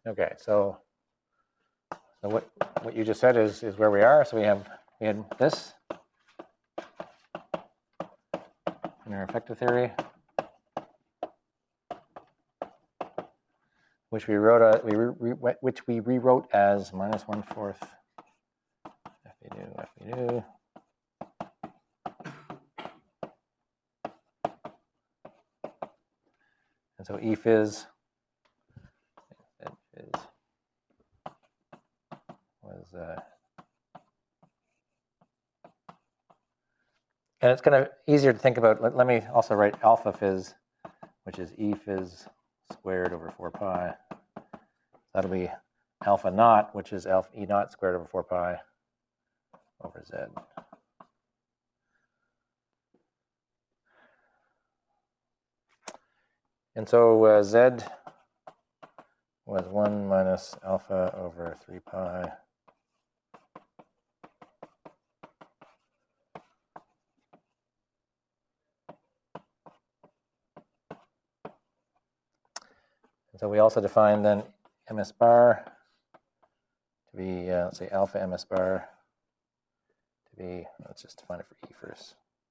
Okay, so what you just said is where we are. So we had this in our effective theory, which we wrote which we rewrote as minus 1/4 FV nu. And so E phys was, and it's kind of easier to think about. Let me also write alpha phys, which is E phys squared over 4 pi. That'll be alpha naught, which is alpha E naught squared over 4 pi over Z. And so Z was 1 minus alpha over 3 pi and so we also define then ms bar to be, let's say alpha ms bar to be, let's just define it for E first.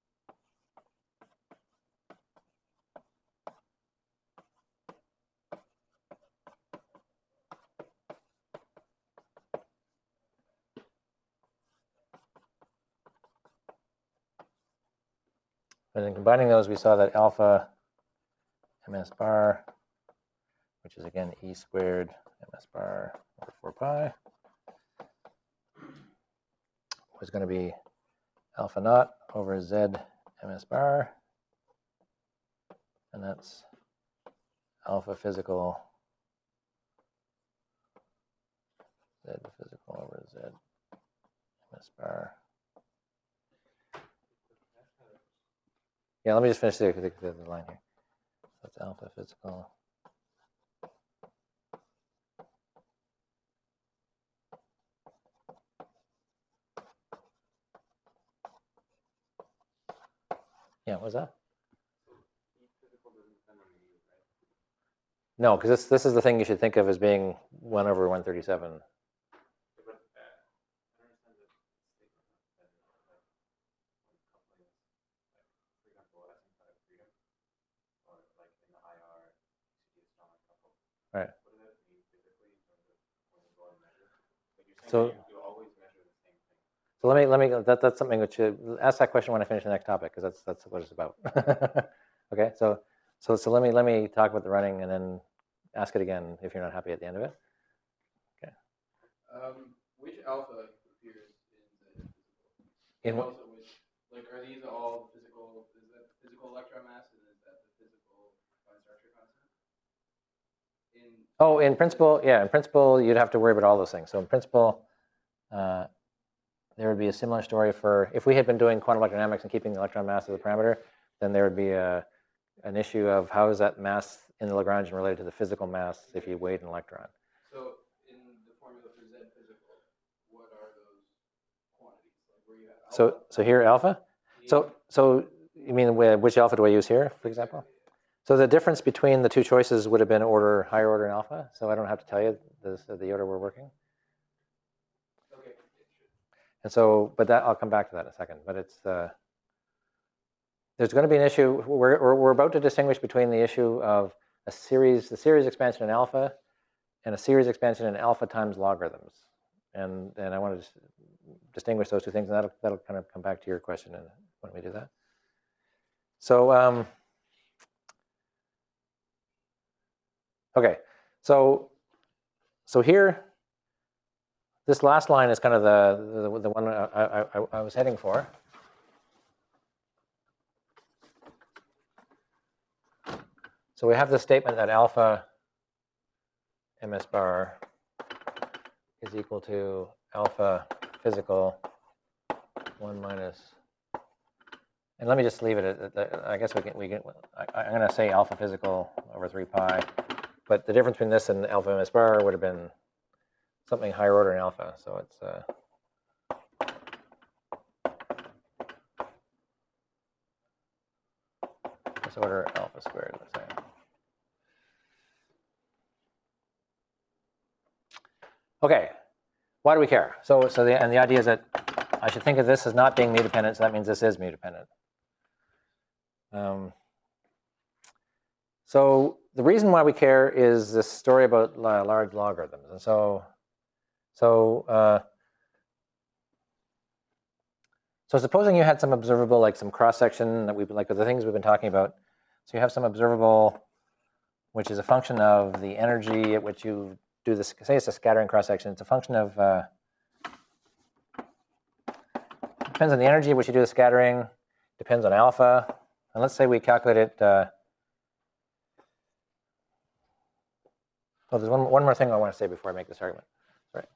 And then combining those, we saw that alpha ms bar, which is again E squared ms bar over 4 pi, was going to be alpha naught over Z ms bar, and that's alpha physical Z physical over Z ms bar. Yeah, let me just finish the line here. That's alpha physical. Yeah, what was that? No, because this is the thing you should think of as being 1 over 137. Right. So let me that's something which ask that question when I finish the next topic, because that's what it's about. Okay, so let me talk about the running and then ask it again if you're not happy at the end of it. Okay. Which alpha appears in the physical? In what? Also, which, like, are these all physical? Is that physical electron mass, and is that the physical fine structure constant? In principle, yeah. In principle, you'd have to worry about all those things. So in principle, there would be a similar story for if we had been doing quantum electrodynamics and keeping the electron mass as a parameter, then there would be an issue of how is that mass in the Lagrangian related to the physical mass if you weighed an electron. So in the formula for Z physical, what are those quantities? Like where you have alpha? So here alpha. So you mean which alpha do I use here, for example? So the difference between the two choices would have been higher order and alpha. So I don't have to tell you the order we're working. Okay. And so, but that I'll come back to that in a second. But it's there's going to be an issue. We're about to distinguish between the issue of the series expansion in alpha and a series expansion in alpha times logarithms. And I want to distinguish those two things, and that'll kind of come back to your question when we do that. So okay, so here, this last line is kind of the one I was heading for. So we have the statement that alpha ms bar is equal to alpha physical 1 minus, and let me just leave it at, I guess I'm going to say alpha physical over 3 pi, but the difference between this and alpha ms bar would have been something higher order in alpha, so it's this order alpha squared, let's say. Okay, why do we care? And the idea is that I should think of this as not being mu dependent, so that means this is mu dependent. So the reason why we care is this story about large logarithms. And so supposing you had some observable, like some cross-section that like the things we've been talking about. So you have some observable, which is a function of the energy at which you do this. Say it's a scattering cross-section. It's a function of, depends on the energy at which you do the scattering, depends on alpha. And let's say we calculate it. Oh, there's one more thing I want to say before I make this argument. Sorry.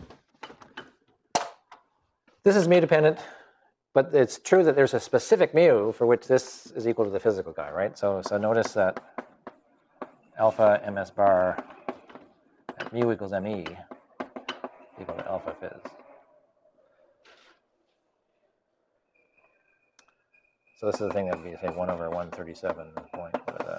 This is mu dependent, but it's true that there's a specific mu for which this is equal to the physical guy, right? So notice that alpha ms bar at mu equals me equal to alpha phys. So this is the thing that would be, say, 1 over 137 point.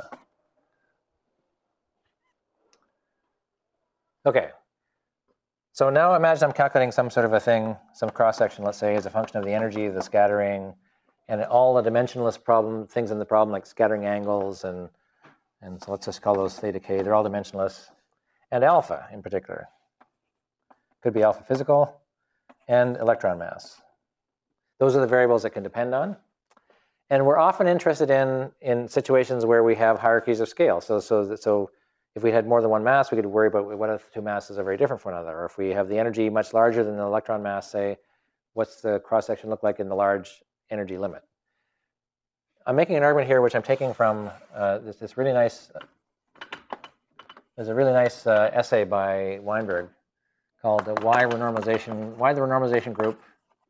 Okay. So now imagine I'm calculating some sort of a thing, some cross-section, let's say, as a function of the energy, the scattering, and all the dimensionless things in the problem, like scattering angles, and so let's just call those theta k. They're all dimensionless. And alpha, in particular. Could be alpha physical and electron mass. Those are the variables that can depend on. And we're often interested in situations where we have hierarchies of scale. So if we had more than one mass, we could worry about what if the two masses are very different from one another. Or if we have the energy much larger than the electron mass, say, what's the cross-section look like in the large energy limit? I'm making an argument here, which I'm taking from this really nice. There's a really nice essay by Weinberg called "Why the Renormalization Group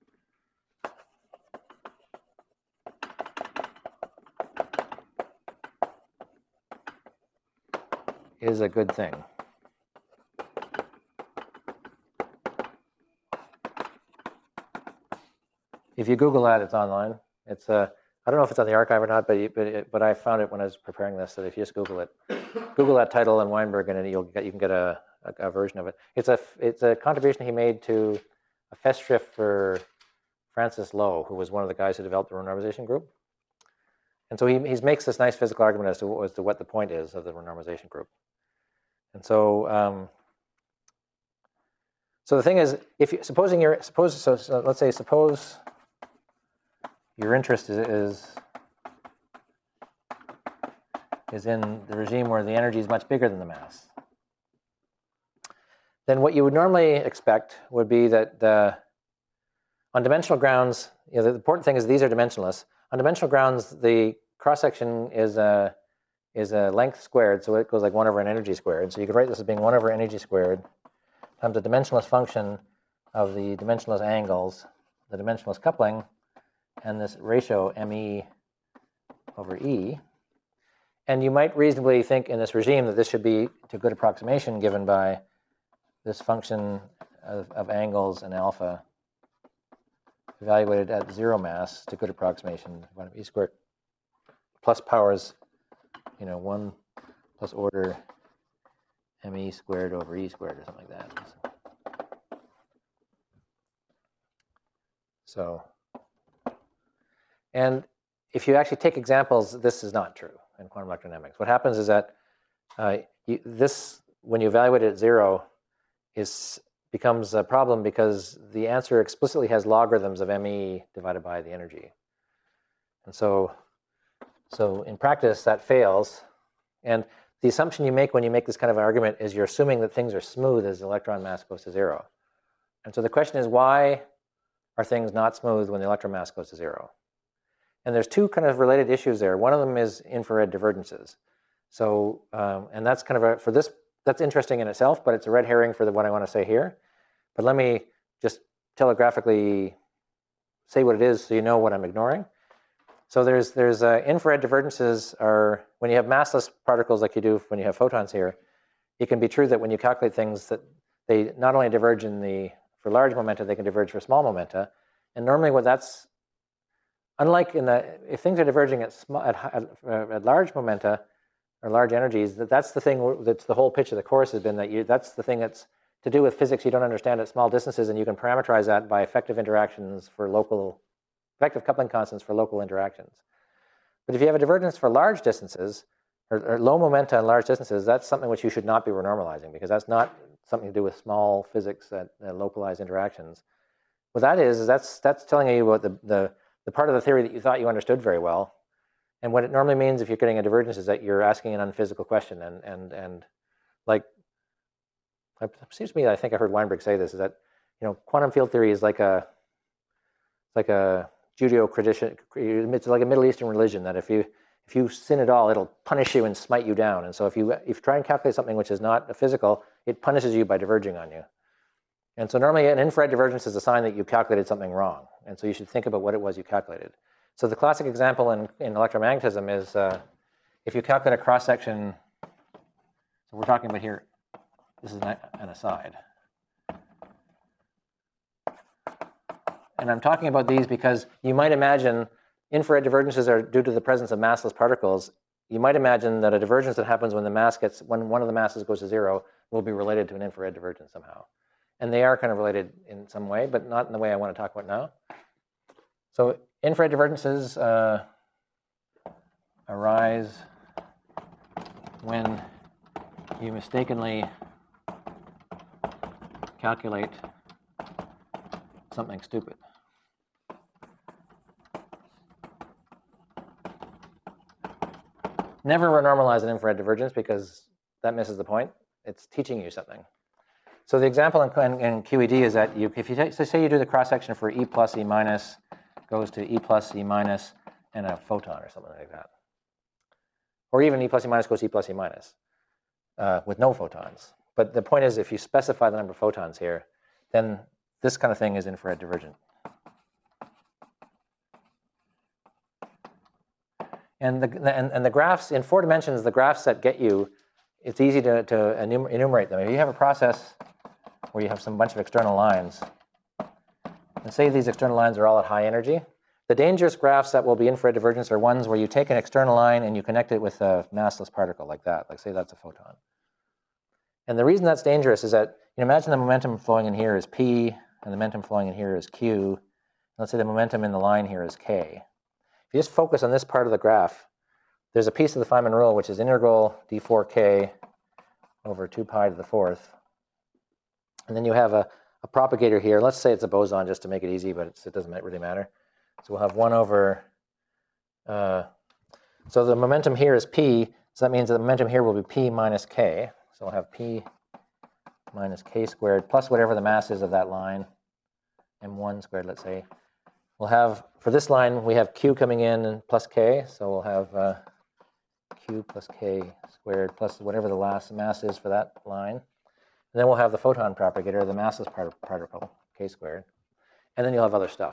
is a good thing." If you Google that, it's online. It's I don't know if it's on the archive or not, but I found it when I was preparing this. That if you just Google it, Google that title and Weinberg, and you can get a version of it. It's a contribution he made to a festschrift for Francis Lowe, who was one of the guys who developed the renormalization group. And so he makes this nice physical argument as to what the point is of the renormalization group. And so so the thing is, if you, suppose let's say suppose your interest is in the regime where the energy is much bigger than the mass, then what you would normally expect would be that on dimensional grounds, the important thing is these are dimensionless. On dimensional grounds, the cross-section is a length squared, so it goes like 1 over an energy squared. So you could write this as being 1 over energy squared times the dimensionless function of the dimensionless angles, the dimensionless coupling, and this ratio me over E. And you might reasonably think in this regime that this should be to good approximation given by this function of angles and alpha evaluated at 0 mass to good approximation, 1 of E squared plus powers, 1 plus order me squared over E squared or something like that. So, and if you actually take examples, this is not true in quantum electrodynamics. What happens is that when you evaluate it at 0, becomes a problem because the answer explicitly has logarithms of me divided by the energy. And so in practice, that fails. And the assumption you make when you make this kind of argument is you're assuming that things are smooth as the electron mass goes to 0. And so the question is, why are things not smooth when the electron mass goes to 0? And there's two kind of related issues there. One of them is infrared divergences. So, and that's kind of that's interesting in itself, but it's a red herring for what I want to say here. But let me just telegraphically say what it is so you know what I'm ignoring. So there's infrared divergences are when you have massless particles like you do when you have photons here. It can be true that when you calculate things that they not only diverge for large momenta, they can diverge for small momenta. And normally unlike if things are diverging at large momenta or large energies, that's the thing. That's the whole pitch of the course has been that's the thing that's to do with physics you don't understand at small distances, and you can parameterize that by effective coupling constants for local interactions. But if you have a divergence for large distances, or low momenta and large distances, that's something which you should not be renormalizing, because that's not something to do with small physics at localized interactions. What that is that's telling you about the part of the theory that you thought you understood very well. And what it normally means if you're getting a divergence is that you're asking an unphysical question. And like, it seems to me, I think I heard Weinberg say this, is that, quantum field theory is like a Judeo-Christian, it's like a Middle Eastern religion, that if you sin at all, it'll punish you and smite you down. And so if you try and calculate something which is not a physical, it punishes you by diverging on you. And so normally an infrared divergence is a sign that you calculated something wrong. And so you should think about what it was you calculated. So the classic example in electromagnetism is if you calculate a cross-section, so we're talking about here, this is an aside. And I'm talking about these because you might imagine infrared divergences are due to the presence of massless particles. You might imagine that a divergence that happens when one of the masses goes to zero will be related to an infrared divergence somehow. And they are kind of related in some way, but not in the way I want to talk about now. So infrared divergences arise when you mistakenly calculate something stupid. Never renormalize an infrared divergence because that misses the point. It's teaching you something. So the example in QED is that if you say you do the cross-section for E plus E minus goes to E plus E minus and a photon or something like that. Or even E plus E minus goes to E plus E minus with no photons. But the point is, if you specify the number of photons here, then this kind of thing is infrared divergent. And the graphs, in 4 dimensions, the graphs that get you, it's easy to enumerate them. If you have a process where you have some bunch of external lines, and say these external lines are all at high energy, the dangerous graphs that will be infrared divergence are ones where you take an external line and you connect it with a massless particle like that, like say that's a photon. And the reason that's dangerous is that, imagine the momentum flowing in here is P, and the momentum flowing in here is Q. Let's say the momentum in the line here is K. If you just focus on this part of the graph, there's a piece of the Feynman rule, which is integral d4k over 2 pi to the 4th. And then you have a propagator here. Let's say it's a boson just to make it easy, but it doesn't really matter. So we'll have 1 over, so the momentum here is P, so that means that the momentum here will be P minus K. So we'll have P minus K squared plus whatever the mass is of that line, M1 squared, let's say. We'll have, for this line, we have Q coming in and plus K, so we'll have Q plus K squared plus whatever the last mass is for that line. And then we'll have the photon propagator, the massless particle, K squared. And then you'll have other stuff.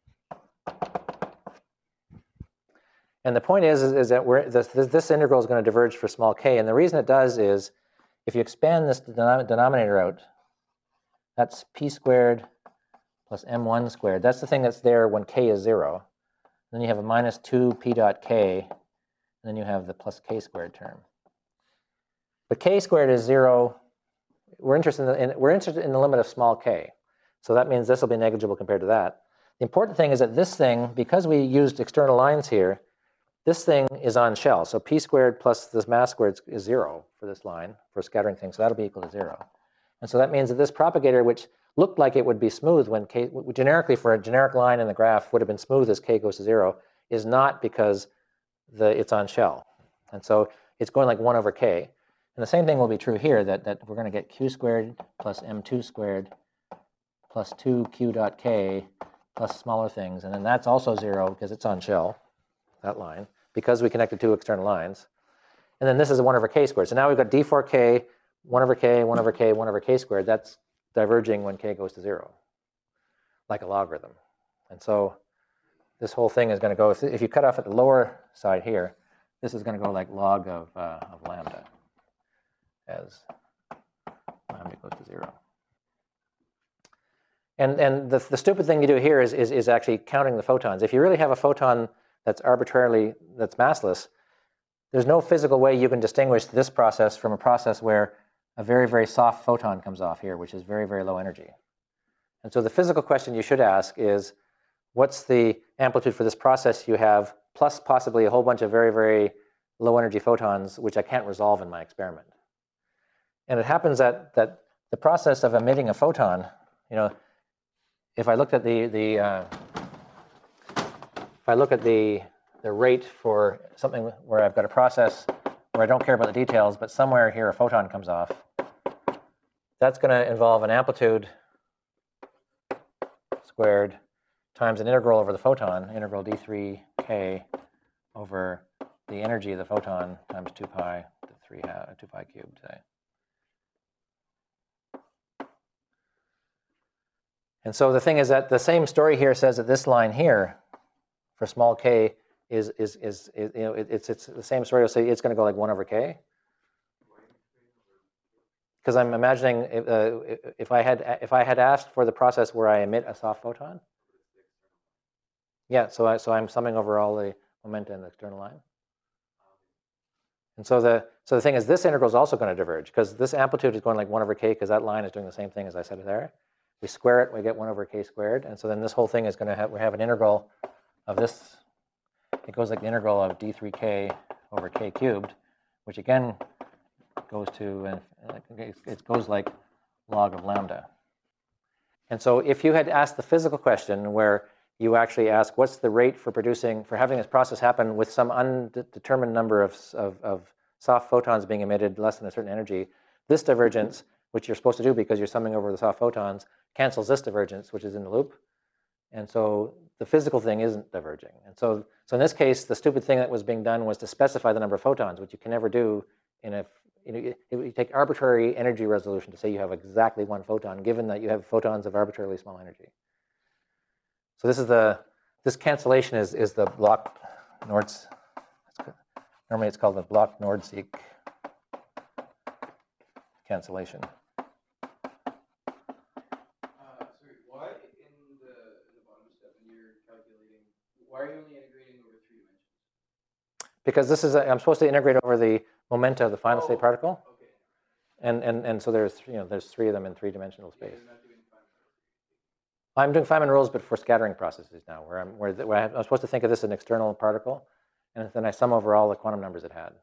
And the point is that this integral is going to diverge for small k. And the reason it does is if you expand this denominator out, that's P squared plus M1 squared. That's the thing that's there when k is 0. Then you have a minus 2 P dot k, and then you have the plus k squared term. But k squared is 0. We're interested in the limit of small k. So that means this will be negligible compared to that. The important thing is that this thing, because we used external lines here, this thing is on shell. So P squared plus this mass squared is 0 for this line, for scattering things. So that'll be equal to 0. And so that means that this propagator, which looked like it would be smooth when k, generically for a generic line in the graph would have been smooth as k goes to 0, is not because it's on shell. And so it's going like 1 over k. And the same thing will be true here, that we're going to get q squared plus m2 squared plus 2q dot k plus smaller things. And then that's also 0 because it's on shell, that line, because we connected 2 external lines. And then this is a 1 over k squared. So now we've got d4k, 1 over k, 1 over k, 1 over k squared. That's diverging when k goes to 0, like a logarithm. And so this whole thing is going to go, if you cut off at the lower side here, this is going to go like log of lambda as lambda goes to 0. And the stupid thing you do here is actually counting the photons. If you really have a photon that's massless, there's no physical way you can distinguish this process from a process where a very, very soft photon comes off here, which is very, very low energy. And so the physical question you should ask is, what's the amplitude for this process you have, plus possibly a whole bunch of very, very low energy photons, which I can't resolve in my experiment. And it happens that the process of emitting a photon, if I looked at the rate for something where I've got a process where I don't care about the details, but somewhere here a photon comes off, that's going to involve an amplitude squared times an integral over the photon, integral d3k over the energy of the photon times 2 pi to 2 pi cubed, say. And so the thing is that the same story here says that this line here for small k is it's the same story. You'll say it's going to go like 1 over k. Because I'm imagining if I had asked for the process where I emit a soft photon. Yeah, so I'm summing over all the momenta in the external line. And so the thing is, this integral is also going to diverge because this amplitude is going like 1 over k because that line is doing the same thing as I said there. We square it, we get 1 over k squared, and so then this whole thing is going to we have an integral of this. It goes like the integral of d3k over k cubed, which again goes to it goes like log of lambda. And so if you had asked the physical question where you actually ask what's the rate for having this process happen with some undetermined number of soft photons being emitted less than a certain energy, this divergence, which you're supposed to do because you're summing over the soft photons, cancels this divergence, which is in the loop. And so the physical thing isn't diverging. And so in this case, the stupid thing that was being done was to specify the number of photons, which you can never do you take arbitrary energy resolution to say you have exactly 1 photon, given that you have photons of arbitrarily small energy. So this cancellation is the Bloch-Nordsieck. Normally it's called the Bloch-Nordsieck cancellation. Sorry, why in the bottom step when you're calculating, why are you only integrating over 3 dimensions? Because I'm supposed to integrate over the momenta of the final state particle. Okay. And so there's 3 of them in 3-dimensional space. Yeah, you're not doing Feynman. I'm doing Feynman rules, but for scattering processes now, where I'm supposed to think of this as an external particle, and then I sum over all the quantum numbers it had.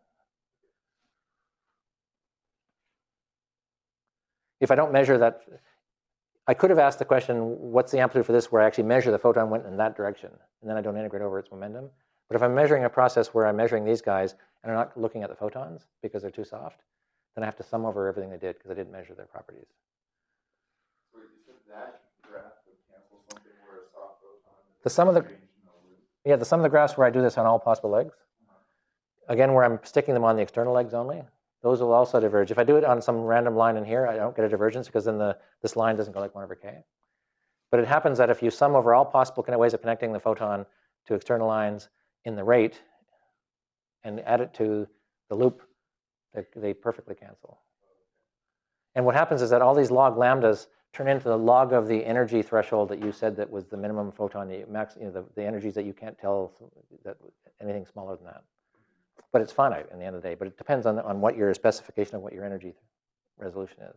If I don't measure that, I could have asked the question, what's the amplitude for this, where I actually measure the photon went in that direction, and then I don't integrate over its momentum. But if I'm measuring a process where I'm measuring these guys, and I'm not looking at the photons because they're too soft, then I have to sum over everything they did because I didn't measure their properties. So you said that graph would cancel something where a soft photon is The sum of the graphs where I do this on all possible legs, again, where I'm sticking them on the external legs only, those will also diverge. If I do it on some random line in here, I don't get a divergence because then this line doesn't go like 1 over k. But it happens that if you sum over all possible ways of connecting the photon to external lines in the rate and add it to the loop, they perfectly cancel. And what happens is that all these log lambdas turn into the log of the energy threshold that you said that was the minimum photon, the energies that you can't tell that anything smaller than that. But it's finite in the end of the day. But it depends on what your specification of what your energy resolution is.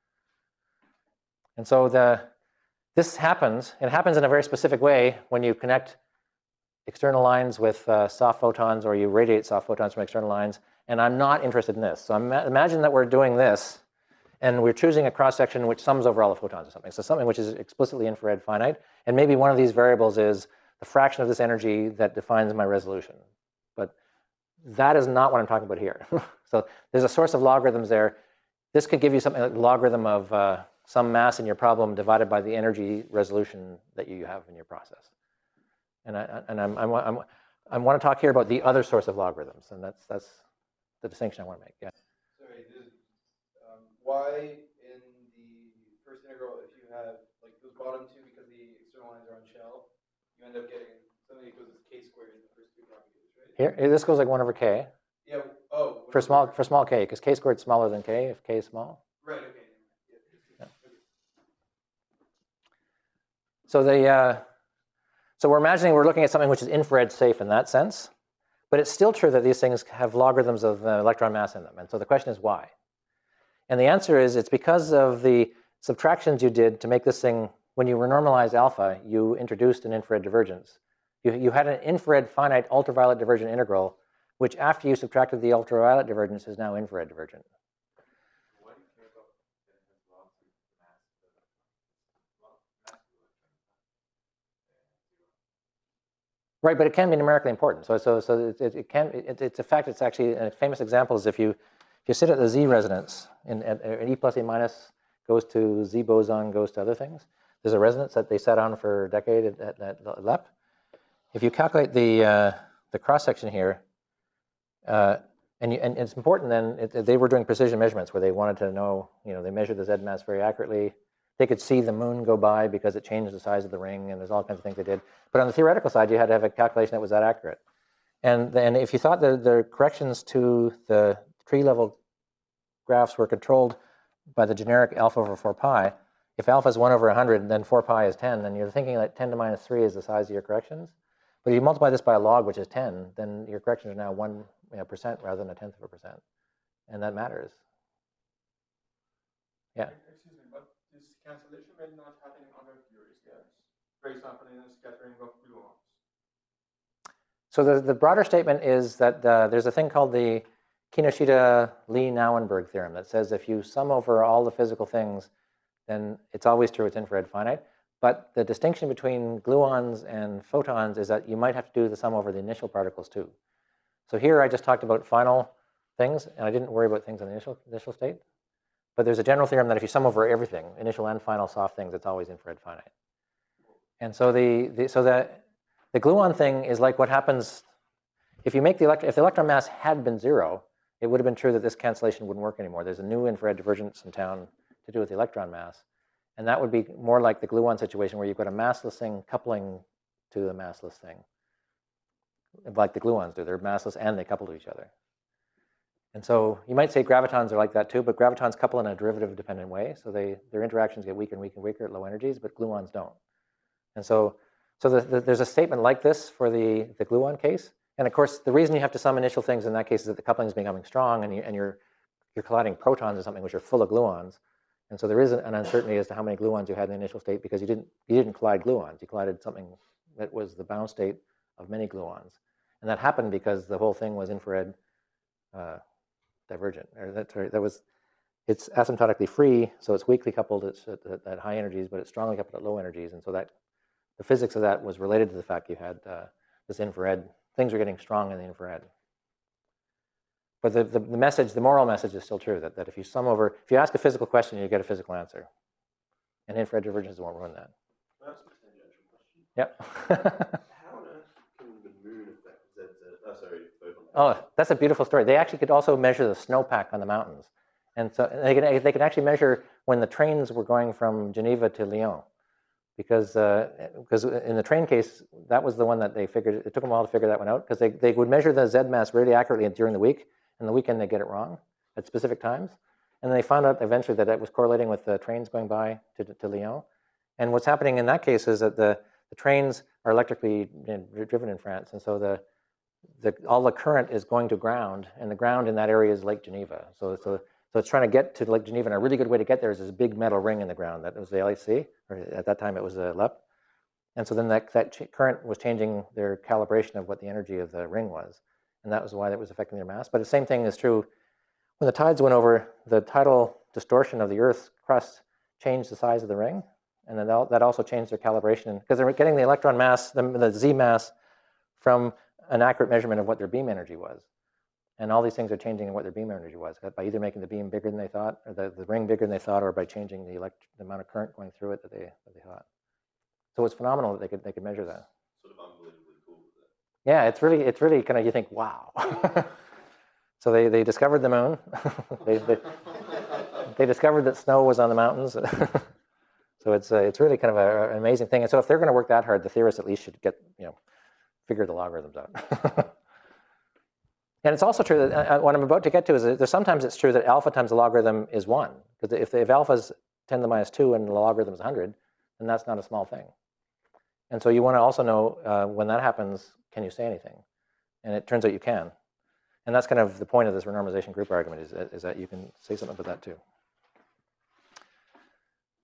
And so this happens. It happens in a very specific way when you connect external lines with soft photons, or you radiate soft photons from external lines. And I'm not interested in this. So imagine that we're doing this, and we're choosing a cross-section which sums over all the photons or something. So something which is explicitly infrared finite. And maybe one of these variables is the fraction of this energy that defines my resolution. But that is not what I'm talking about here. So there's a source of logarithms there. This could give you something like logarithm of some mass in your problem divided by the energy resolution that you have in your process. And I want to talk here about the other source of logarithms, and that's the distinction I want to make. Yeah. Sorry, why in the first integral, if you have like those bottom 2 because the external lines are on shell, you end up getting something that goes as k squared in the first 2 propagations, right? Here, this goes like 1 over k. Yeah. Oh. For small k, because k squared is smaller than k if k is small. Right. Okay. Yeah. So so we're imagining we're looking at something which is infrared safe in that sense, but it's still true that these things have logarithms of the electron mass in them. And so the question is why? And the answer is it's because of the subtractions you did to make this thing, when you renormalized alpha, you introduced an infrared divergence. You had an infrared finite ultraviolet divergent integral, which after you subtracted the ultraviolet divergence is now infrared divergent. Why do you care about getting this log to mass the mass the electron? Right, but it can be numerically important. So it can. It's a fact. It's actually a famous example is if you sit at the Z resonance and E plus E minus goes to Z boson goes to other things. There's a resonance that they sat on for a decade at LEP. If you calculate the cross section here, and it's important then, they were doing precision measurements where they wanted to know, they measured the Z mass very accurately. They could see the moon go by because it changed the size of the ring, and there's all kinds of things they did. But on the theoretical side, you had to have a calculation that was that accurate. And then if you thought that the corrections to the tree level graphs were controlled by the generic alpha over 4 pi, if alpha is 1 over 100, then 4 pi is 10, then you're thinking that 10 to minus 3 is the size of your corrections. But if you multiply this by a log, which is 10, then your corrections are now 1% rather than a tenth of a percent. And that matters. Yeah. Excuse me, but this cancellation may not happen in other theories, yes? For example, in a scattering of gluons. So the broader statement is that there's a thing called the Kinoshita-Lee-Nauenberg theorem that says if you sum over all the physical things, then it's always true it's infrared finite. But the distinction between gluons and photons is that you might have to do the sum over the initial particles too. So here I just talked about final things, and I didn't worry about things in the initial state. But there's a general theorem that if you sum over everything, initial and final soft things, it's always infrared finite. And so the gluon thing is like what happens if you make if the electron mass had been 0, it would have been true that this cancellation wouldn't work anymore. There's a new infrared divergence in town to do with the electron mass. And that would be more like the gluon situation where you've got a massless thing coupling to the massless thing. Like the gluons do. They're massless and they couple to each other. And so you might say gravitons are like that too, but gravitons couple in a derivative-dependent way. So their interactions get weaker and weaker and weaker at low energies, but gluons don't. And so there's a statement like this for the gluon case. And of course, the reason you have to sum initial things in that case is that the coupling is becoming strong and you're colliding protons or something which are full of gluons. And so there is an uncertainty as to how many gluons you had in the initial state because you didn't collide gluons. You collided something that was the bound state of many gluons. And that happened because the whole thing was infrared divergent. It's asymptotically free, so it's weakly coupled at high energies, but it's strongly coupled at low energies. And so that the physics of that was related to the fact you had this infrared, things were getting strong in the infrared. But the moral message is still true, that if you sum over, if you ask a physical question, you get a physical answer. And infrared divergence won't ruin that. That's a tangential question. Yep. How on earth can the moon affect ZZ? Sorry, photon. Oh, that's a beautiful story. They actually could also measure the snowpack on the mountains. And so they could actually measure when the trains were going from Geneva to Lyon. Because in the train case, that was the one that they figured, it took them a while to figure that one out, because they would measure the Z mass really accurately during the week, and the weekend they get it wrong at specific times. And then they found out eventually that it was correlating with the trains going by to Lyon. And what's happening in that case is that the trains are electrically driven in France, and so all the current is going to ground, and the ground in that area is Lake Geneva. So it's trying to get to Lake Geneva, and a really good way to get there is this big metal ring in the ground. That was the LHC, or at that time it was the LEP. And so then that current was changing their calibration of what the energy of the ring was. And that was why that was affecting their mass. But the same thing is true when the tides went over, the tidal distortion of the Earth's crust changed the size of the ring. And then that also changed their calibration, because they're getting the electron mass, the Z mass, from an accurate measurement of what their beam energy was. And all these things are changing in what their beam energy was by either making the beam bigger than they thought, or the ring bigger than they thought, or by changing the amount of current going through it that they thought. So it's phenomenal that they could measure that. Sort of unbelievably cool. Yeah, it's really kind of, you think, wow. So they discovered the moon. they discovered that snow was on the mountains. So it's really kind of an amazing thing. And so if they're going to work that hard, the theorists at least should figure the logarithms out. And it's also true that what I'm about to get to is that sometimes it's true that alpha times the logarithm is 1. Because if alpha is 10 to the minus 2 and the logarithm is 100, then that's not a small thing. And so you want to also know when that happens, can you say anything? And it turns out you can. And that's kind of the point of this renormalization group argument is that you can say something about that too.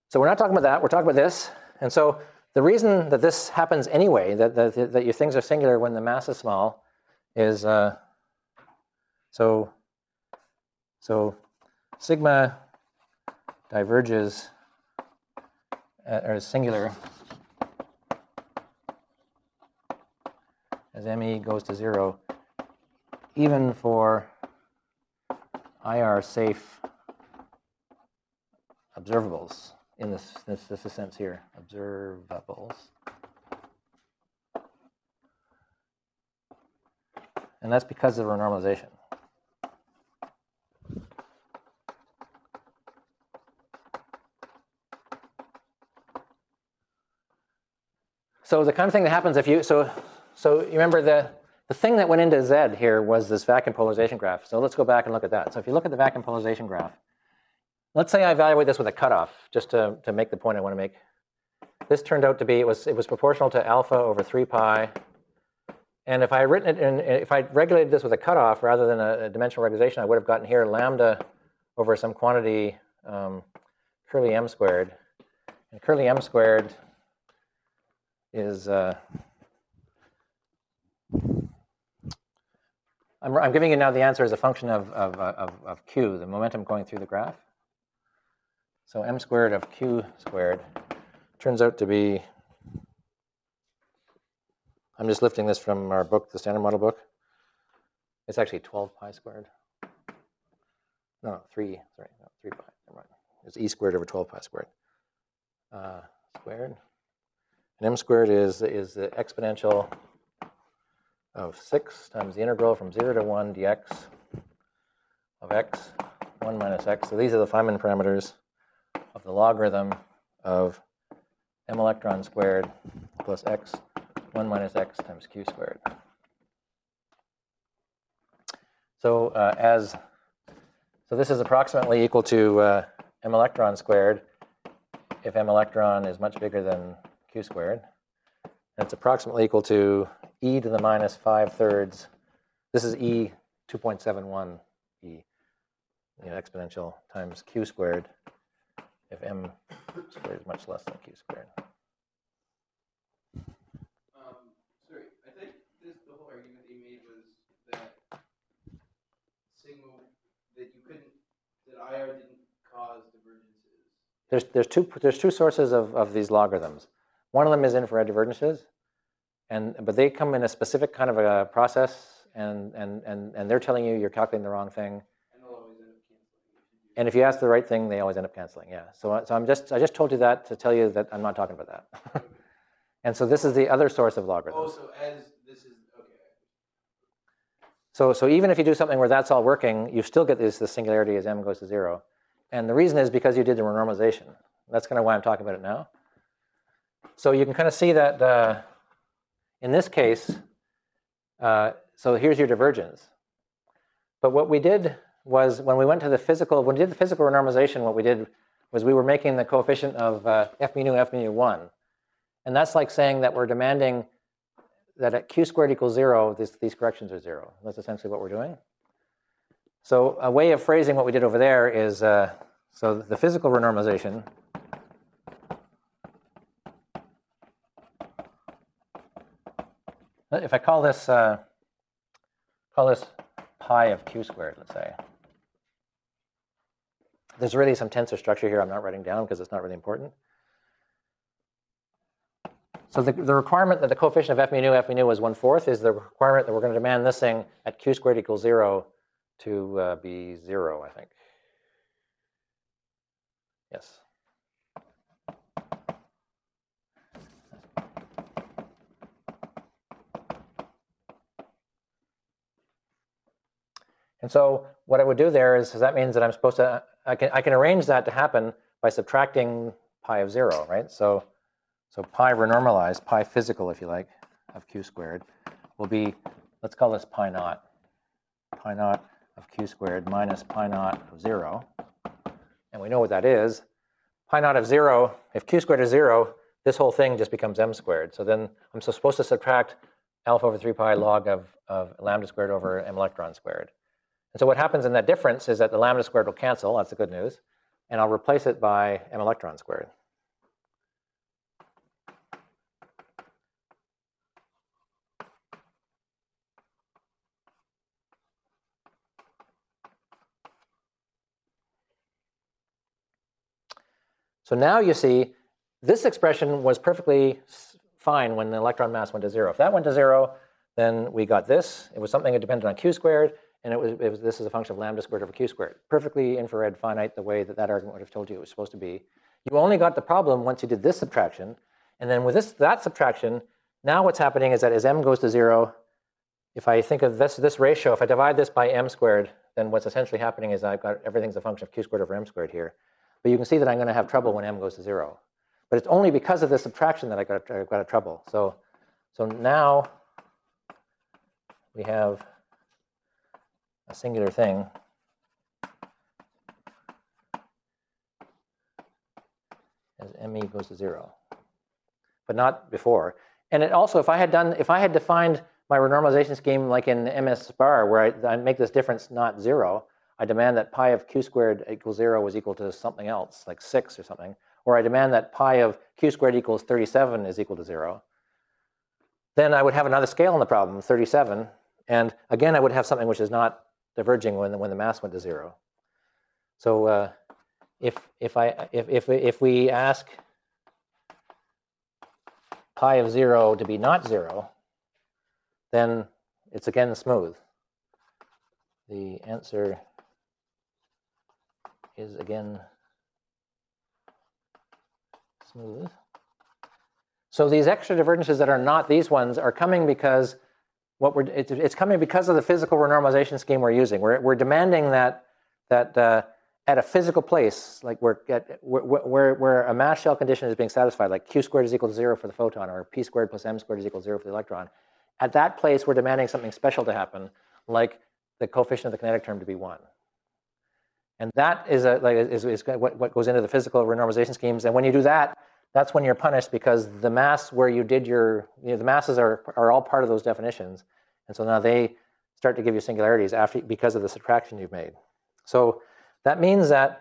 So we're not talking about that. We're talking about this. And so the reason that this happens anyway, that your things are singular when the mass is small, is so sigma diverges or is singular as ME goes to 0, even for IR safe observables in this sense here, observables. And that's because of renormalization. So the kind of thing that happens if you, so you remember the thing that went into Z here was this vacuum polarization graph. So let's go back and look at that. So if you look at the vacuum polarization graph, let's say I evaluate this with a cutoff, just to make the point I want to make. This turned out to be, it was proportional to alpha over 3 pi. And if I had written it in, if I regulated this with a cutoff rather than a dimensional regularization, I would have gotten here lambda over some quantity curly m squared. And curly m squared is, I'm giving you now the answer as a function of q, the momentum going through the graph. So m squared of q squared turns out to be, I'm just lifting this from our book, the standard model book. It's actually 12 pi squared. No, 3 pi, never mind. It's e squared over 12 pi squared. Squared. And m squared is the exponential of 6 times the integral from 0 to 1 dx of x, 1 minus x. So these are the Feynman parameters of the logarithm of m electron squared plus x, 1 minus x times q squared. So so this is approximately equal to m electron squared if m electron is much bigger than q squared. And it's approximately equal to e to the minus 5/3. This is e 2.71 e, exponential times q squared if m squared is much less than q squared. Sorry, I think the whole argument that you made was that sigma, that you couldn't, that IR didn't cause divergences. There's two sources of these logarithms. One of them is infrared divergences, but they come in a specific kind of a process, and they're telling you you're calculating the wrong thing. And they'll always end up canceling. And if you ask the right thing, they always end up canceling. Yeah. So I just told you that to tell you that I'm not talking about that. And so this is the other source of logarithms. Oh, so as this is okay. So even if you do something where that's all working, you still get this singularity as m goes to 0. And the reason is because you did the renormalization. That's kind of why I'm talking about it now. So you can kind of see that in this case, so here's your divergence. But what we did was when we did the physical renormalization, what we did was we were making the coefficient of f mu nu, f mu nu 1. And that's like saying that we're demanding that at q squared equals 0, these corrections are 0. That's essentially what we're doing. So a way of phrasing what we did over there is, so the physical renormalization if I call this pi of q squared, let's say. There's really some tensor structure here I'm not writing down because it's not really important. So the requirement that the coefficient of f mu nu was 1/4 is the requirement that we're going to demand this thing at q squared equals 0 to be 0, I think. Yes. And so what I would do there is that means that I'm supposed to, I can arrange that to happen by subtracting pi of 0, right? So pi renormalized, pi physical, if you like, of q squared will be, let's call this pi naught. Pi naught of q squared minus pi naught of 0. And we know what that is. Pi naught of 0, if q squared is 0, this whole thing just becomes m squared. So then I'm supposed to subtract alpha over 3 pi log of lambda squared over m electron squared. And so what happens in that difference is that the lambda squared will cancel. That's the good news. And I'll replace it by m electron squared. So now you see this expression was perfectly fine when the electron mass went to 0. If that went to 0, then we got this. It was something that depended on q squared, and this is a function of lambda squared over q squared. Perfectly infrared finite the way that that argument would have told you it was supposed to be. You only got the problem once you did this subtraction. And then with that subtraction, now what's happening is that as m goes to 0, if I think of this ratio, if I divide this by m squared, then what's essentially happening is I've got everything's a function of q squared over m squared here. But you can see that I'm going to have trouble when m goes to 0. But it's only because of this subtraction that I've got a trouble. So now we have a singular thing as me goes to 0, but not before. And it also, if I had defined my renormalization scheme like in MS bar, where I make this difference not 0, I demand that pi of q squared equals 0 was equal to something else, like 6 or something, or I demand that pi of q squared equals 37 is equal to 0, then I would have another scale in the problem, 37, and again I would have something which is not diverging when the mass went to 0. So if we ask pi of 0 to be not 0, then it's again smooth. The answer is again smooth. So these extra divergences that are not these ones are coming because it's coming because of the physical renormalization scheme we're using. We're demanding that at a physical place, like where a mass shell condition is being satisfied, like q squared is equal to 0 for the photon, or p squared plus m squared is equal to 0 for the electron. At that place, we're demanding something special to happen, like the coefficient of the kinetic term to be 1. And that is what goes into the physical renormalization schemes. And when you do that, that's when you're punished, because the mass where you did the masses are all part of those definitions. And so now they start to give you singularities because of the subtraction you've made. So that means that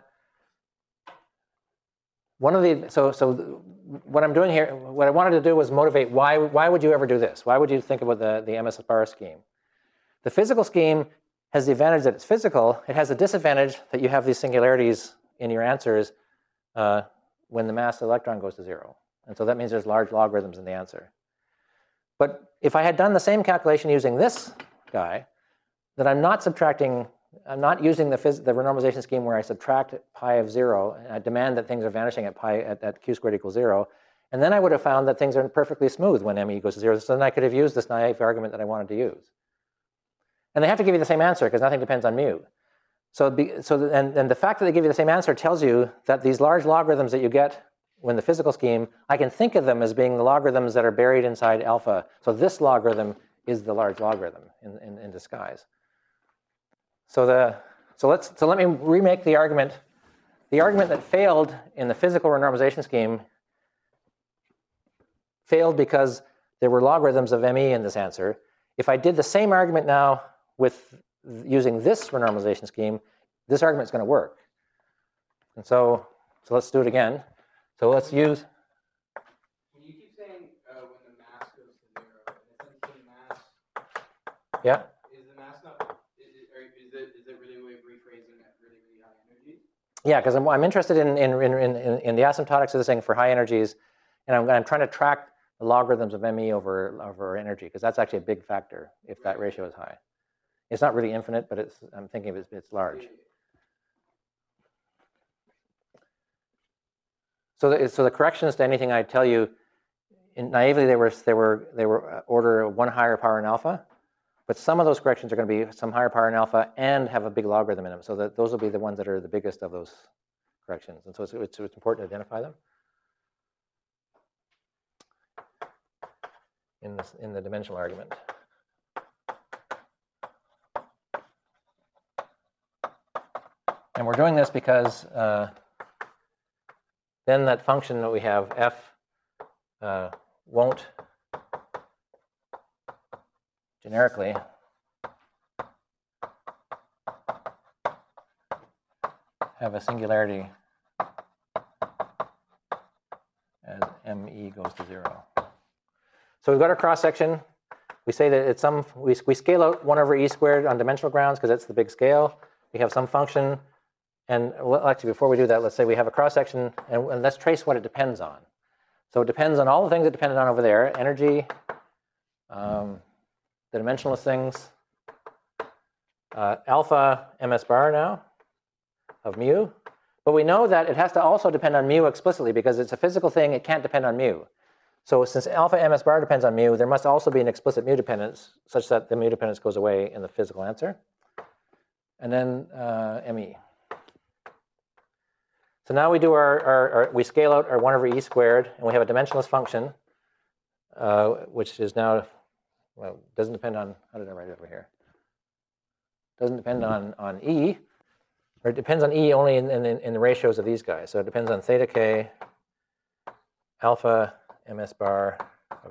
what I'm doing here, what I wanted to do was motivate why would you ever do this? Why would you think about the MS bar scheme? The physical scheme has the advantage that it's physical. It has the disadvantage that you have these singularities in your answers when the mass of the electron goes to 0. And so that means there's large logarithms in the answer. But if I had done the same calculation using this guy, that I'm not using the renormalization scheme where I subtract pi of 0, and I demand that things are vanishing at q squared equals 0, and then I would have found that things are perfectly smooth when me goes to 0. So then I could have used this naive argument that I wanted to use. And they have to give you the same answer because nothing depends on mu. And the fact that they give you the same answer tells you that these large logarithms that you get when the physical scheme, I can think of them as being the logarithms that are buried inside alpha. So this logarithm is the large logarithm in disguise. So let me remake the argument. The argument that failed in the physical renormalization scheme failed because there were logarithms of me in this answer. If I did the same argument now with using this renormalization scheme, this argument is going to work. And so let's do it again. So let's use. When you keep saying when the mass goes to 0, and essentially mass. Yeah. Is the mass not? Is it really a way of rephrasing at really high energies? Yeah, because I'm interested in the asymptotics of this thing for high energies, and I'm trying to track the logarithms of me over energy, because that's actually a big factor if that ratio is high. It's not really infinite, but I'm thinking it's large. So the corrections to anything I tell you, naively they were order 1 higher power in alpha, but some of those corrections are going to be some higher power in alpha and have a big logarithm in them. So that those will be the ones that are the biggest of those corrections, and so it's important to identify them in the dimensional argument. And we're doing this because then that function that we have, f, won't generically have a singularity as me goes to 0. So we've got our cross section. We say that it's we scale out 1 over e squared on dimensional grounds because that's the big scale. We have some function And actually, before we do that, let's say we have a cross-section, and let's trace what it depends on. So it depends on all the things it depended on over there: energy, the dimensionless things, alpha ms bar now of mu. But we know that it has to also depend on mu explicitly because it's a physical thing. It can't depend on mu. So since alpha ms bar depends on mu, there must also be an explicit mu dependence such that the mu dependence goes away in the physical answer. And then me. So now we do we scale out our 1 over e squared, and we have a dimensionless function, which is now, well, doesn't depend on, how did I write it over here? Doesn't depend on e, or it depends on e only in the ratios of these guys. So it depends on theta k, alpha ms bar of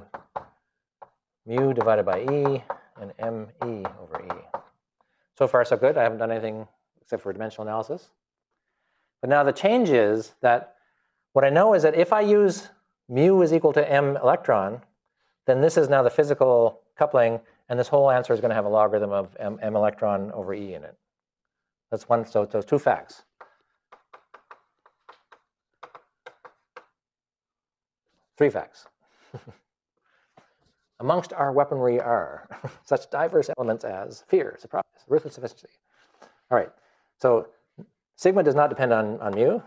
mu divided by e, and me over e. So far, so good. I haven't done anything except for dimensional analysis. But now the change is that what I know is that if I use mu is equal to m electron, then this is now the physical coupling, and this whole answer is going to have a logarithm of m electron over e in it. That's one. So those two facts. Three facts. Amongst our weaponry are such diverse elements as fear, surprise, ruthless sophisticacy. All right. So sigma does not depend on mu.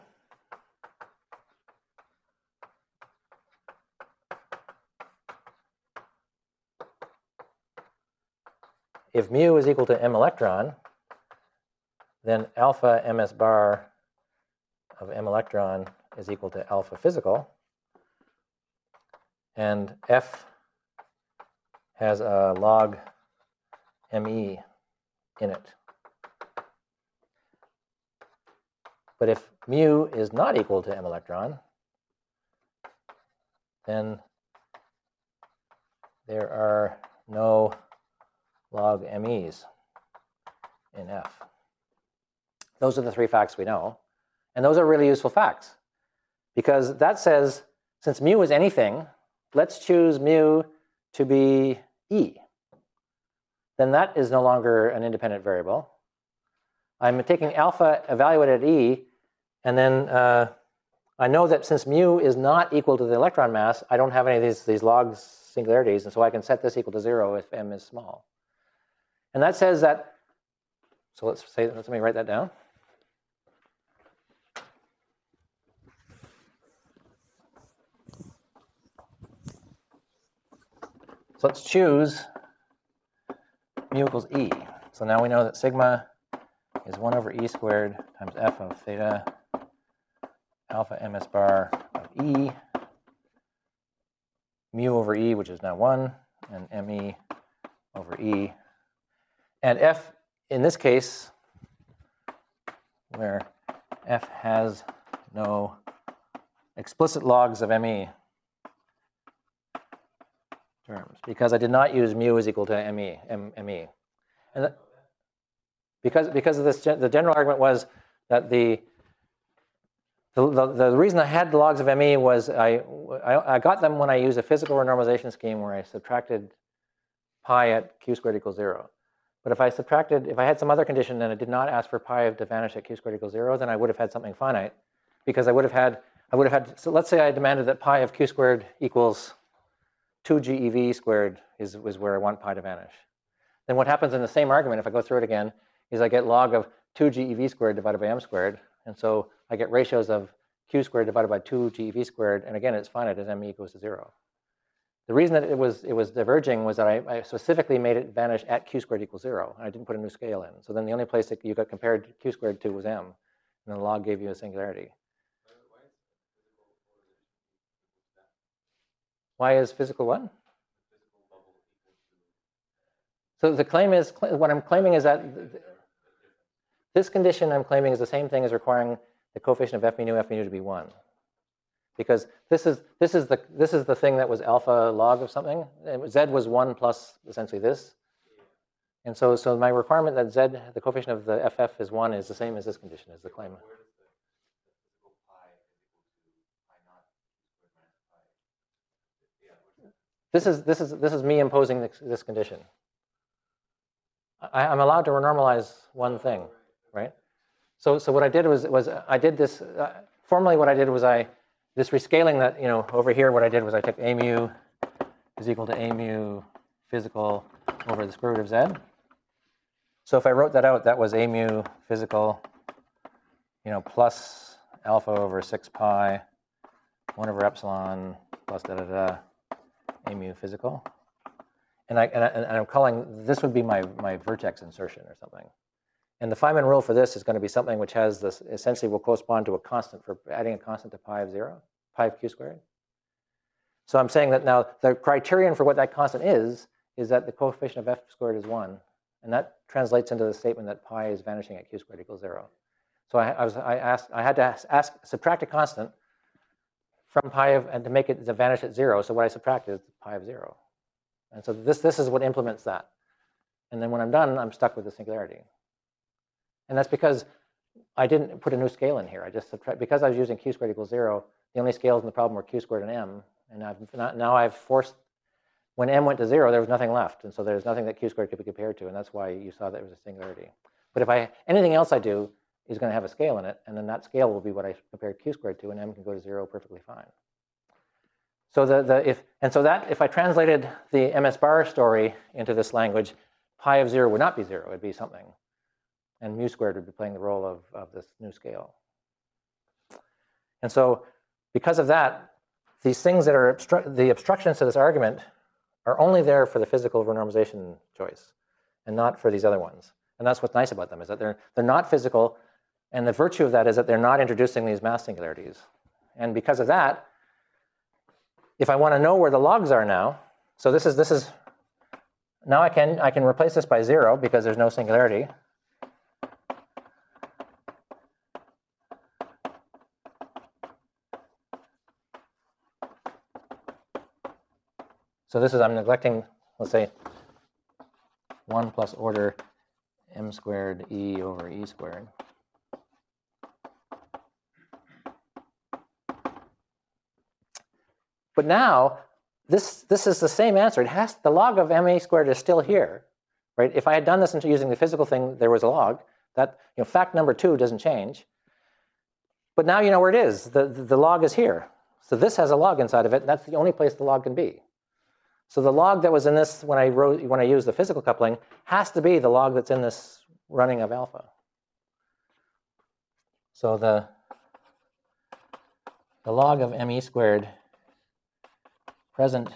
If mu is equal to m electron, then alpha ms bar of m electron is equal to alpha physical. And F has a log me in it. But if mu is not equal to m electron, then there are no log me's in F. Those are the three facts we know. And those are really useful facts. Because that says, since mu is anything, let's choose mu to be e. Then that is no longer an independent variable. I'm taking alpha evaluated at e, and then I know that since mu is not equal to the electron mass, I don't have any of these log singularities, and so I can set this equal to 0 if m is small. And that says that, so let me write that down. So let's choose mu equals e. So now we know that sigma is 1 over e squared times f of theta alpha ms bar of e, mu over e, which is now 1, and me over e. And f, in this case, where f has no explicit logs of me terms, because I did not use mu is equal to me. And because of this, the general argument was that the reason I had the logs of me was I got them when I used a physical renormalization scheme where I subtracted pi at q squared equals 0. But if I had some other condition and it did not ask for pi to vanish at q squared equals 0, then I would have had something finite, because I would have had, so let's say I demanded that pi of q squared equals 2 GeV squared is where I want pi to vanish. Then what happens in the same argument, if I go through it again, is I get log of 2 GeV squared divided by m squared. And so I get ratios of q squared divided by 2 GeV squared. And again, it's finite as m equals to 0. The reason that it was diverging was that I specifically made it vanish at q squared equals 0. And I didn't put a new scale in. So then the only place that you got compared q squared to was m. And the log gave you a singularity. Why is physical what? So the claim is, what I'm claiming is that this condition I'm claiming is the same thing as requiring the coefficient of f mu to be 1. Because this is the thing that was alpha log of something. Z was 1 plus essentially this. And so my requirement that Z, the coefficient of the FF is 1 is the same as this condition, is the claim. This is me imposing this condition. I'm allowed to renormalize one thing, right? So what I did was I did this, formally what I did was this rescaling that, over here what I did was I took a mu is equal to a mu physical over the square root of z. So if I wrote that out, that was a mu physical, plus alpha over 6 pi, 1 over epsilon plus a mu physical. And I'm calling, this would be my vertex insertion or something. And the Feynman rule for this is going to be something which has this, essentially will correspond to a constant for adding a constant to pi of 0, pi of q squared. So I'm saying that now the criterion for what that constant is that the coefficient of f squared is 1. And that translates into the statement that pi is vanishing at q squared equals 0. So I had to subtract a constant from pi of, and to make it to vanish at 0. So what I subtract is pi of 0. And so this is what implements that. And then when I'm done, I'm stuck with the singularity. And that's because I didn't put a new scale in here. I just subtract, because I was using q squared equals 0, the only scales in the problem were q squared and m. And now I've forced, when m went to 0, there was nothing left. And so there's nothing that q squared could be compared to. And that's why you saw that it was a singularity. But if anything else I do is going to have a scale in it. And then that scale will be what I compared q squared to. And m can go to 0 perfectly fine. So if I translated the MS bar story into this language, pi of 0 would not be 0. It would be something. And mu squared would be playing the role of this new scale. And so because of that, these things that are the obstructions to this argument are only there for the physical renormalization choice and not for these other ones. And that's what's nice about them, is that they're not physical. And the virtue of that is that they're not introducing these mass singularities. And because of that, if I want to know where the logs are now, so this is now I can replace this by 0 because there's no singularity. So this is, I'm neglecting, let's say, 1 plus order m squared e over e squared. But now, this is the same answer. The log of ma squared is still here, right? If I had done this using the physical thing, there was a log. That, fact number 2 doesn't change. But now you know where it is. The log is here. So this has a log inside of it, and that's the only place the log can be. So the log that was in this when I used the physical coupling has to be the log that's in this running of alpha. So the log of me squared present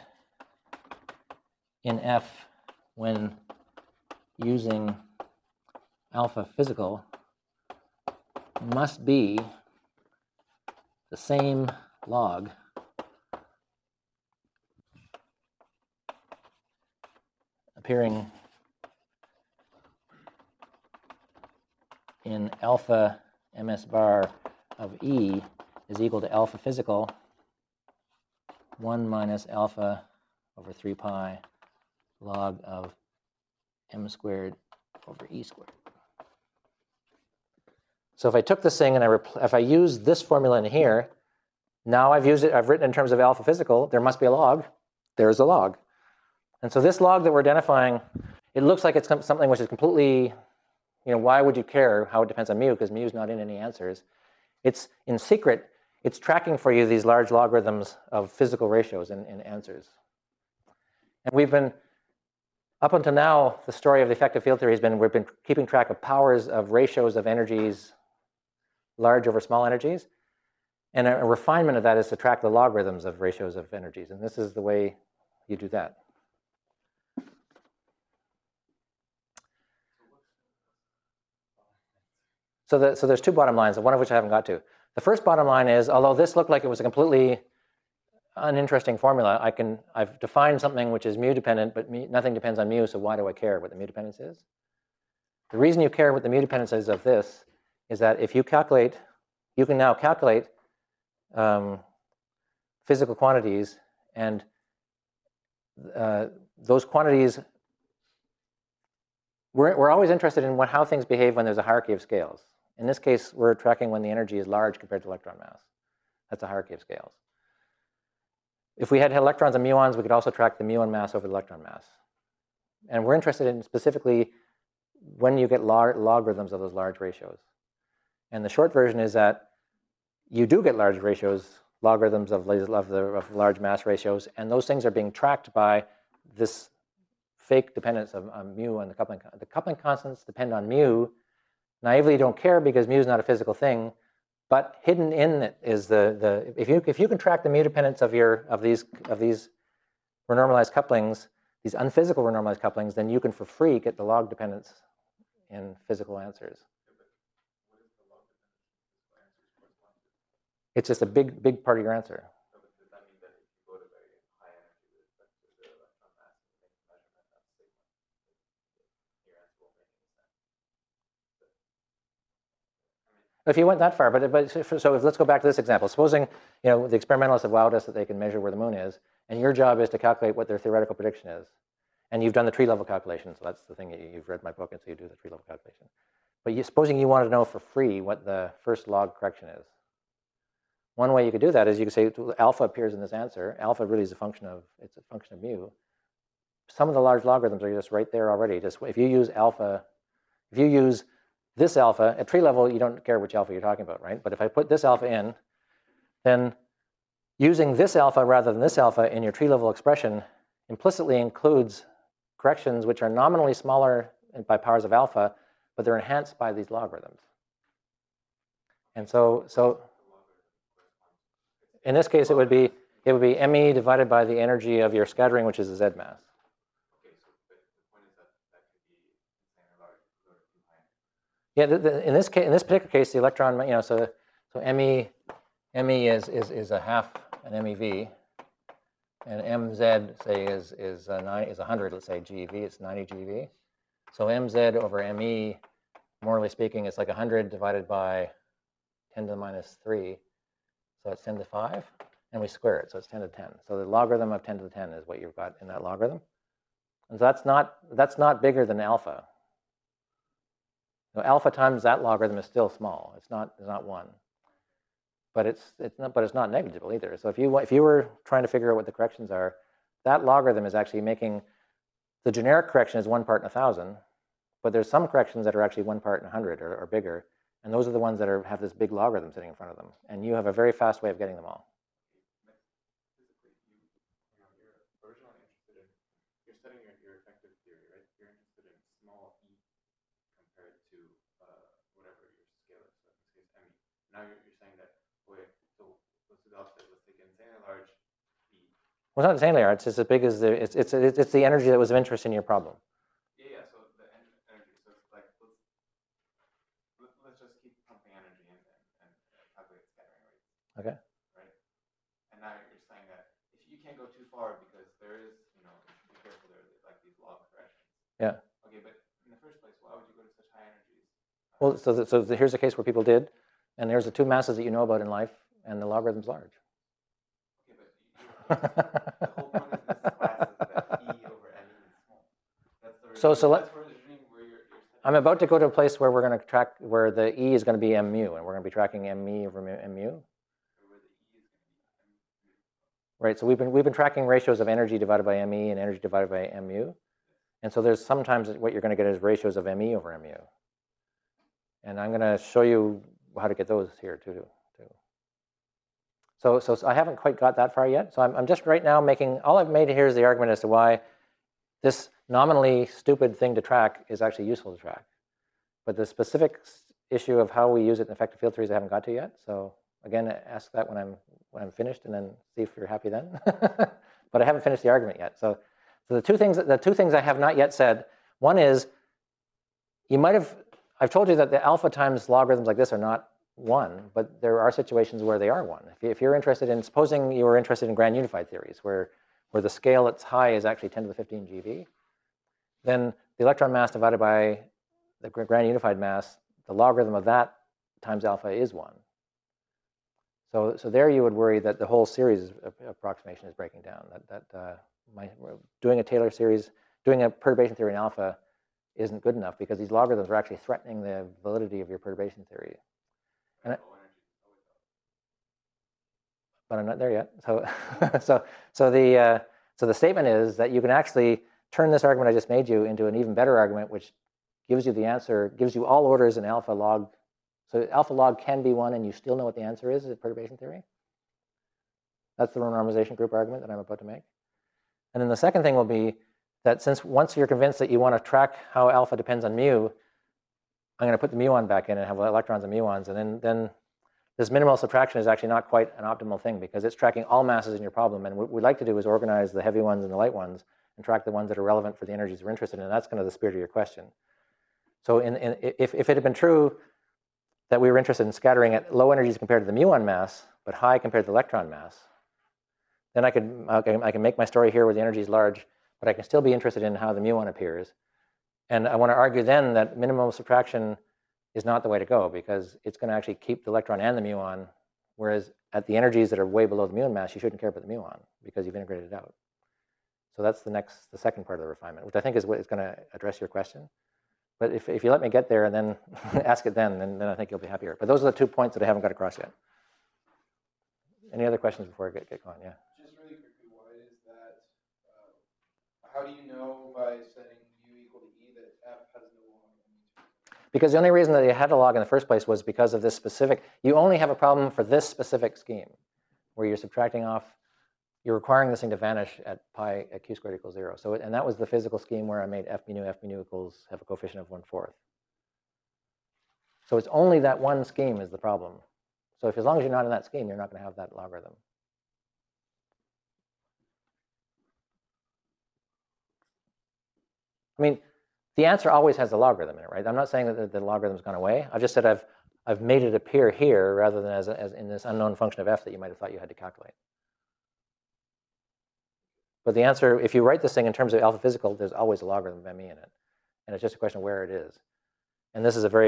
in F when using alpha physical must be the same log appearing in alpha ms bar of E is equal to alpha physical 1 minus alpha over 3 pi log of m squared over E squared. So if I took this thing and if I use this formula in here, now I've used it, I've written in terms of alpha physical, there must be a log. There's a log. And so this log that we're identifying, it looks like it's something which is completely, why would you care how it depends on mu? Because mu is not in any answers. It's in secret, it's tracking for you these large logarithms of physical ratios in answers. And we've been, up until now, the story of the effective field theory has been, we've been keeping track of powers of ratios of energies, large over small energies. And a refinement of that is to track the logarithms of ratios of energies. And this is the way you do that. So there's 2 bottom lines, one of which I haven't got to. The first bottom line is, although this looked like it was a completely uninteresting formula, I've defined something which is mu dependent, but nothing depends on mu, so why do I care what the mu dependence is? The reason you care what the mu dependence is of this is that if you calculate, you can now calculate physical quantities, and those quantities, we're always interested in how things behave when there's a hierarchy of scales. In this case, we're tracking when the energy is large compared to electron mass. That's a hierarchy of scales. If we had electrons and muons, we could also track the muon mass over the electron mass. And we're interested in specifically when you get logarithms of those large ratios. And the short version is that you do get large ratios, logarithms of large mass ratios, and those things are being tracked by this fake dependence on mu and the coupling. The coupling constants depend on mu. Naively, you don't care because mu is not a physical thing, but hidden in it is if you can track the mu dependence of these renormalized couplings, these unphysical renormalized couplings, then you can for free get the log dependence in physical answers. It's just a big part of your answer. So does that mean that if you go to very high energy with respect to the electron mass and make the measurement of sigma, your answer won't make any sense? If you went that far, let's go back to this example. Supposing the experimentalists have wowed us that they can measure where the moon is, and your job is to calculate what their theoretical prediction is, and you've done the tree level calculation. So that's the thing. You've read my book, and so you do the tree level calculation. But supposing you wanted to know for free what the first log correction is. One way you could do that is you could say alpha appears in this answer. Alpha really is a function of mu. Some of the large logarithms are just right there already. Just if you use alpha, if you use this alpha at tree level, you don't care which alpha you're talking about, right? But if I put this alpha in, then using this alpha rather than this alpha in your tree level expression implicitly includes corrections which are nominally smaller by powers of alpha, but they're enhanced by these logarithms. And so in this case, it would be me divided by the energy of your scattering, which is the Z mass. Okay, so but the point is that could be insanely large. Yeah, in this particular case, the electron, so me is a half an MeV, and mz say is 100. Let's say GeV, it's 90 GeV. So mz over me, morally speaking, it's like 100 divided by 10 to the minus 3. So it's 10 to the 5, and we square it, so it's 10 to the 10. So the logarithm of 10 to the 10 is what you've got in that logarithm. And so that's not bigger than alpha. Alpha times that logarithm is still small. It's not 1. But it's not negligible either. So if you were trying to figure out what the corrections are, that logarithm is actually making the generic correction is 1 part in 1,000, but there's some corrections that are actually 1 part in 100 or bigger. And those are the ones that have this big logarithm sitting in front of them. And you have a very fast way of getting them all. Physically, you're originally interested in, you're studying your effective theory, right? You're interested in small e compared to whatever your scale is. So in this case, me. Now you're saying that, wait, so let's do the opposite. Let's take an insanely large e. Well, it's not insanely large. It's as big as it's the energy that was of interest in your problem. Yeah. So the energy. So it's like let's just keep pumping energy in and calculate scattering rates. Okay. Right. And now you're saying that if you can't go too far because there is, you should be careful. There are like these log corrections. Yeah. Okay, but in the first place, why would you go to such high energies? Well, here's a case where people did, and there's the two masses that you know about in life, and the logarithm's large. Okay, but the whole point of this class is that E over M is small. That's the So that's where the regime where you're I'm about to go to a place where we're going to track where the E is going to be mu, and we're going to be tracking me over mu. where the E is going to be. Right. So we've been tracking ratios of energy divided by me and energy divided by mu, and so there's sometimes what you're going to get is ratios of me over mu, and I'm going to show you how to get those here too. So I haven't quite got that far yet. So I'm just right now all I've made here is the argument as to why this nominally stupid thing to track is actually useful to track. But the specific issue of how we use it in effective field theories I haven't got to yet. So again, ask that when I'm finished, and then see if you're happy then. But I haven't finished the argument yet. So the two things I have not yet said. One is I've told you that the alpha times logarithms like this are not 1, but there are situations where they are 1. If you're interested in, supposing you were interested in grand unified theories, where the scale that's high is actually 10 to the 15 GeV, then the electron mass divided by the grand unified mass, the logarithm of that times alpha is 1. So there you would worry that the whole series approximation is breaking down. Doing a Taylor series, doing a perturbation theory in alpha isn't good enough because these logarithms are actually threatening the validity of your perturbation theory. But I'm not there yet. So the statement is that you can actually turn this argument I just made you into an even better argument, which gives you the answer, gives you all orders in alpha log So alpha log can be 1, and you still know what the answer is perturbation theory. That's the renormalization group argument that I'm about to make. And then the second thing will be that since once you're convinced that you want to track how alpha depends on mu, I'm going to put the muon back in and have electrons and muons. And then this minimal subtraction is actually not quite an optimal thing because it's tracking all masses in your problem. And what we'd like to do is organize the heavy ones and the light ones and track the ones that are relevant for the energies we're interested in. And that's kind of the spirit of your question. So if it had been true that we were interested in scattering at low energies compared to the muon mass, but high compared to the electron mass, then I can make my story here where the energy is large, but I can still be interested in how the muon appears. And I want to argue then that minimum subtraction is not the way to go because it's going to actually keep the electron and the muon, whereas at the energies that are way below the muon mass, you shouldn't care about the muon because you've integrated it out. So that's the second part of the refinement, which I think is what is going to address your question. But if you let me get there and then ask it then I think you'll be happier. But those are the 2 points that I haven't got across yet. Any other questions before I get going? Yeah. Just really quickly, why is that? How do you know by setting u equal to e that f has no log? Because the only reason that you had a log in the first place was because of this specific. You only have a problem for this specific scheme, where you're subtracting off. You're requiring this thing to vanish at pi at q squared equals 0. So and that was the physical scheme where I made f mu equals have a coefficient of 1/4. So it's only that one scheme is the problem. So if as long as you're not in that scheme, you're not going to have that logarithm. I mean, the answer always has a logarithm in it, right? I'm not saying that the logarithm's gone away. I've just said I've made it appear here rather than as in this unknown function of f that you might have thought you had to calculate. But the answer, if you write this thing in terms of alpha physical, there's always a logarithm of me in it. And it's just a question of where it is. And this is a very,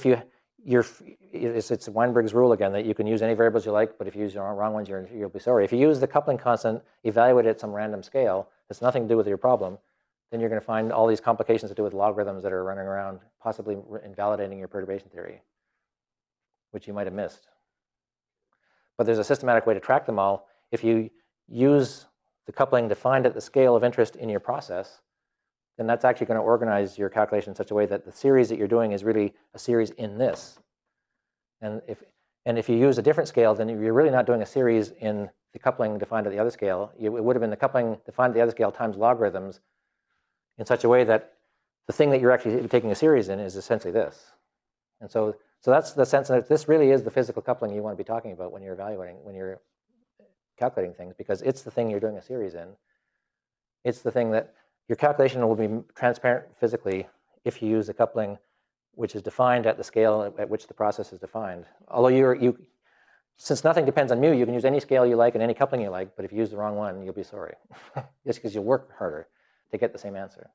it's Weinberg's rule again that you can use any variables you like, but if you use the wrong ones, you'll be sorry. If you use the coupling constant, evaluate it at some random scale, that's nothing to do with your problem, then you're going to find all these complications to do with logarithms that are running around, possibly invalidating your perturbation theory, which you might have missed. But there's a systematic way to track them all. If you use the coupling defined at the scale of interest in your process, then that's actually going to organize your calculation in such a way that the series that you're doing is really a series in this. And if you use a different scale, then you're really not doing a series in the coupling defined at the other scale. It would have been the coupling defined at the other scale times logarithms in such a way that the thing that you're actually taking a series in is essentially this. And so that's the sense that this really is the physical coupling you want to be talking about when you're evaluating, when you're calculating things, because it's the thing you're doing a series in. It's the thing that your calculation will be transparent physically if you use a coupling which is defined at the scale at which the process is defined. Although since nothing depends on mu, you can use any scale you like and any coupling you like, but if you use the wrong one, you'll be sorry. Just because you'll work harder to get the same answer.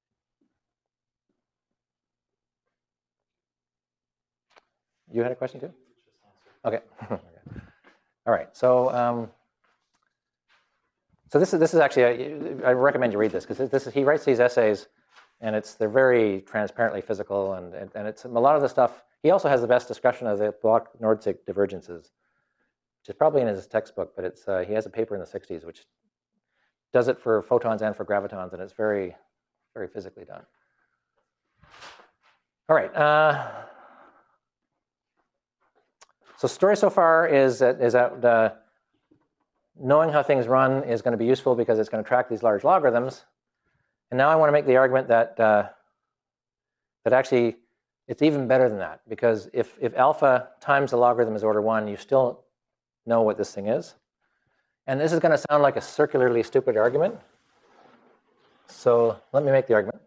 You had a question too? Okay. All right. So this is actually I recommend you read this because he writes these essays, and they're very transparently physical, and it's a lot of the stuff. He also has the best discussion of the Bloch-Nordzig divergences, which is probably in his textbook, but he has a paper in the 60s which does it for photons and for gravitons, and it's very, very physically done. All right. So story so far is that knowing how things run is going to be useful because it's going to track these large logarithms. And now I want to make the argument that actually it's even better than that, because if alpha times the logarithm is order 1, you still know what this thing is. And this is going to sound like a circularly stupid argument. So let me make the argument.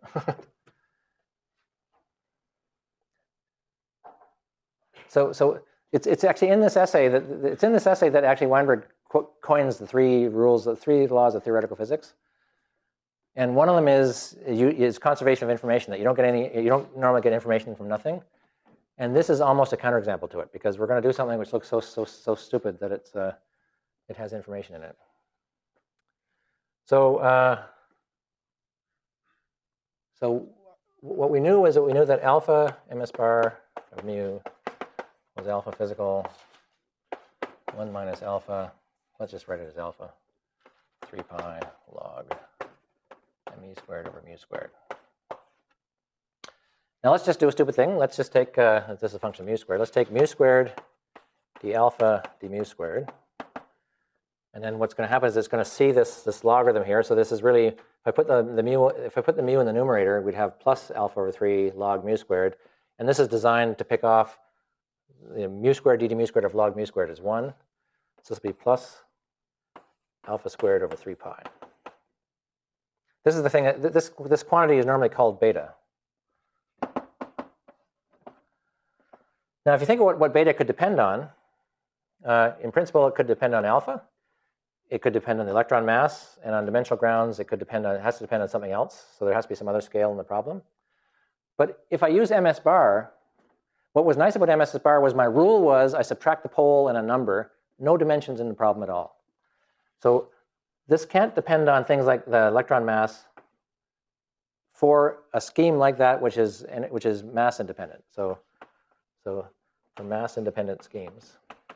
So it's actually in this essay that actually Weinberg coins the three laws of theoretical physics. And one of them is conservation of information, that you don't normally get information from nothing. And this is almost a counterexample to it, because we're going to do something which looks so stupid that it has information in it. So what we knew was that we knew that alpha ms bar of mu was alpha physical 1 minus alpha. Let's just write it as alpha 3 pi log me squared over mu squared. Now let's just do a stupid thing. Let's just take, this is a function of mu squared. Let's take mu squared d alpha d mu squared. And then what's going to happen is it's going to see this logarithm here. So this is really, if I put the mu in the numerator, we'd have plus alpha over 3 log mu squared. And this is designed to pick off mu squared dd mu squared of log mu squared is 1. So this will be plus alpha squared over 3 pi. This is the thing, this quantity is normally called beta. Now, if you think of what beta could depend on, in principle, it could depend on alpha. It could depend on the electron mass, and on dimensional grounds, it has to depend on something else. So there has to be some other scale in the problem. But if I use MS bar, what was nice about MS bar was my rule was I subtract the pole and a number, no dimensions in the problem at all. So this can't depend on things like the electron mass for a scheme like that, which is mass independent. So for mass independent schemes.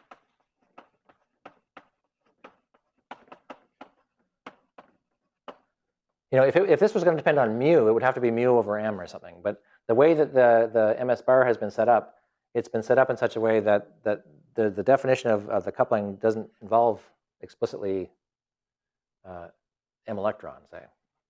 You know, if this was going to depend on mu, it would have to be mu over m or something. But the way that the MS bar has been set up, it's been set up in such a way that the definition of the coupling doesn't involve explicitly m electrons, say.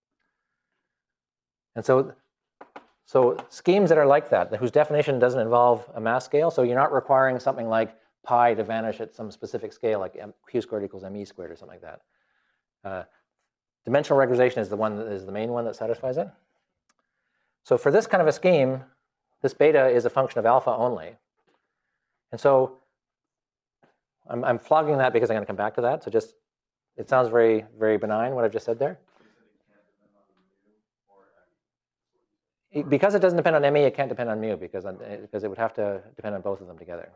And so schemes that are like that, whose definition doesn't involve a mass scale, so you're not requiring something like pi to vanish at some specific scale, like q squared equals me squared or something like that. Dimensional regularization is the main one that satisfies it. So for this kind of a scheme, this beta is a function of alpha only. And so I'm flogging that because I'm going to come back to that. So just, it sounds very, very benign what I've just said there. Because it doesn't depend on me, it can't depend on mu because it would have to depend on both of them together.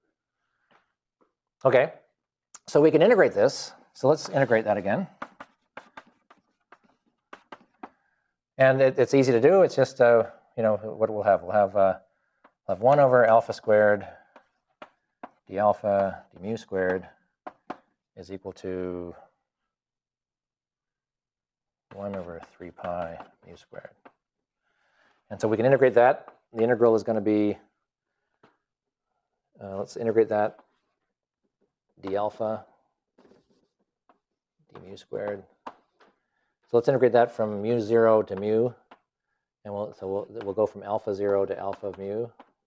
Okay, so we can integrate this. So let's integrate that again. And it's easy to do. It's just, you know, what we'll have. We'll have 1 over alpha squared d alpha d mu squared is equal to 1 over 3 pi mu squared. And so we can integrate that. The integral is going to be, let's integrate that d alpha d mu squared. So let's integrate that from mu 0 to mu, and we'll go from alpha 0 to alpha of mu.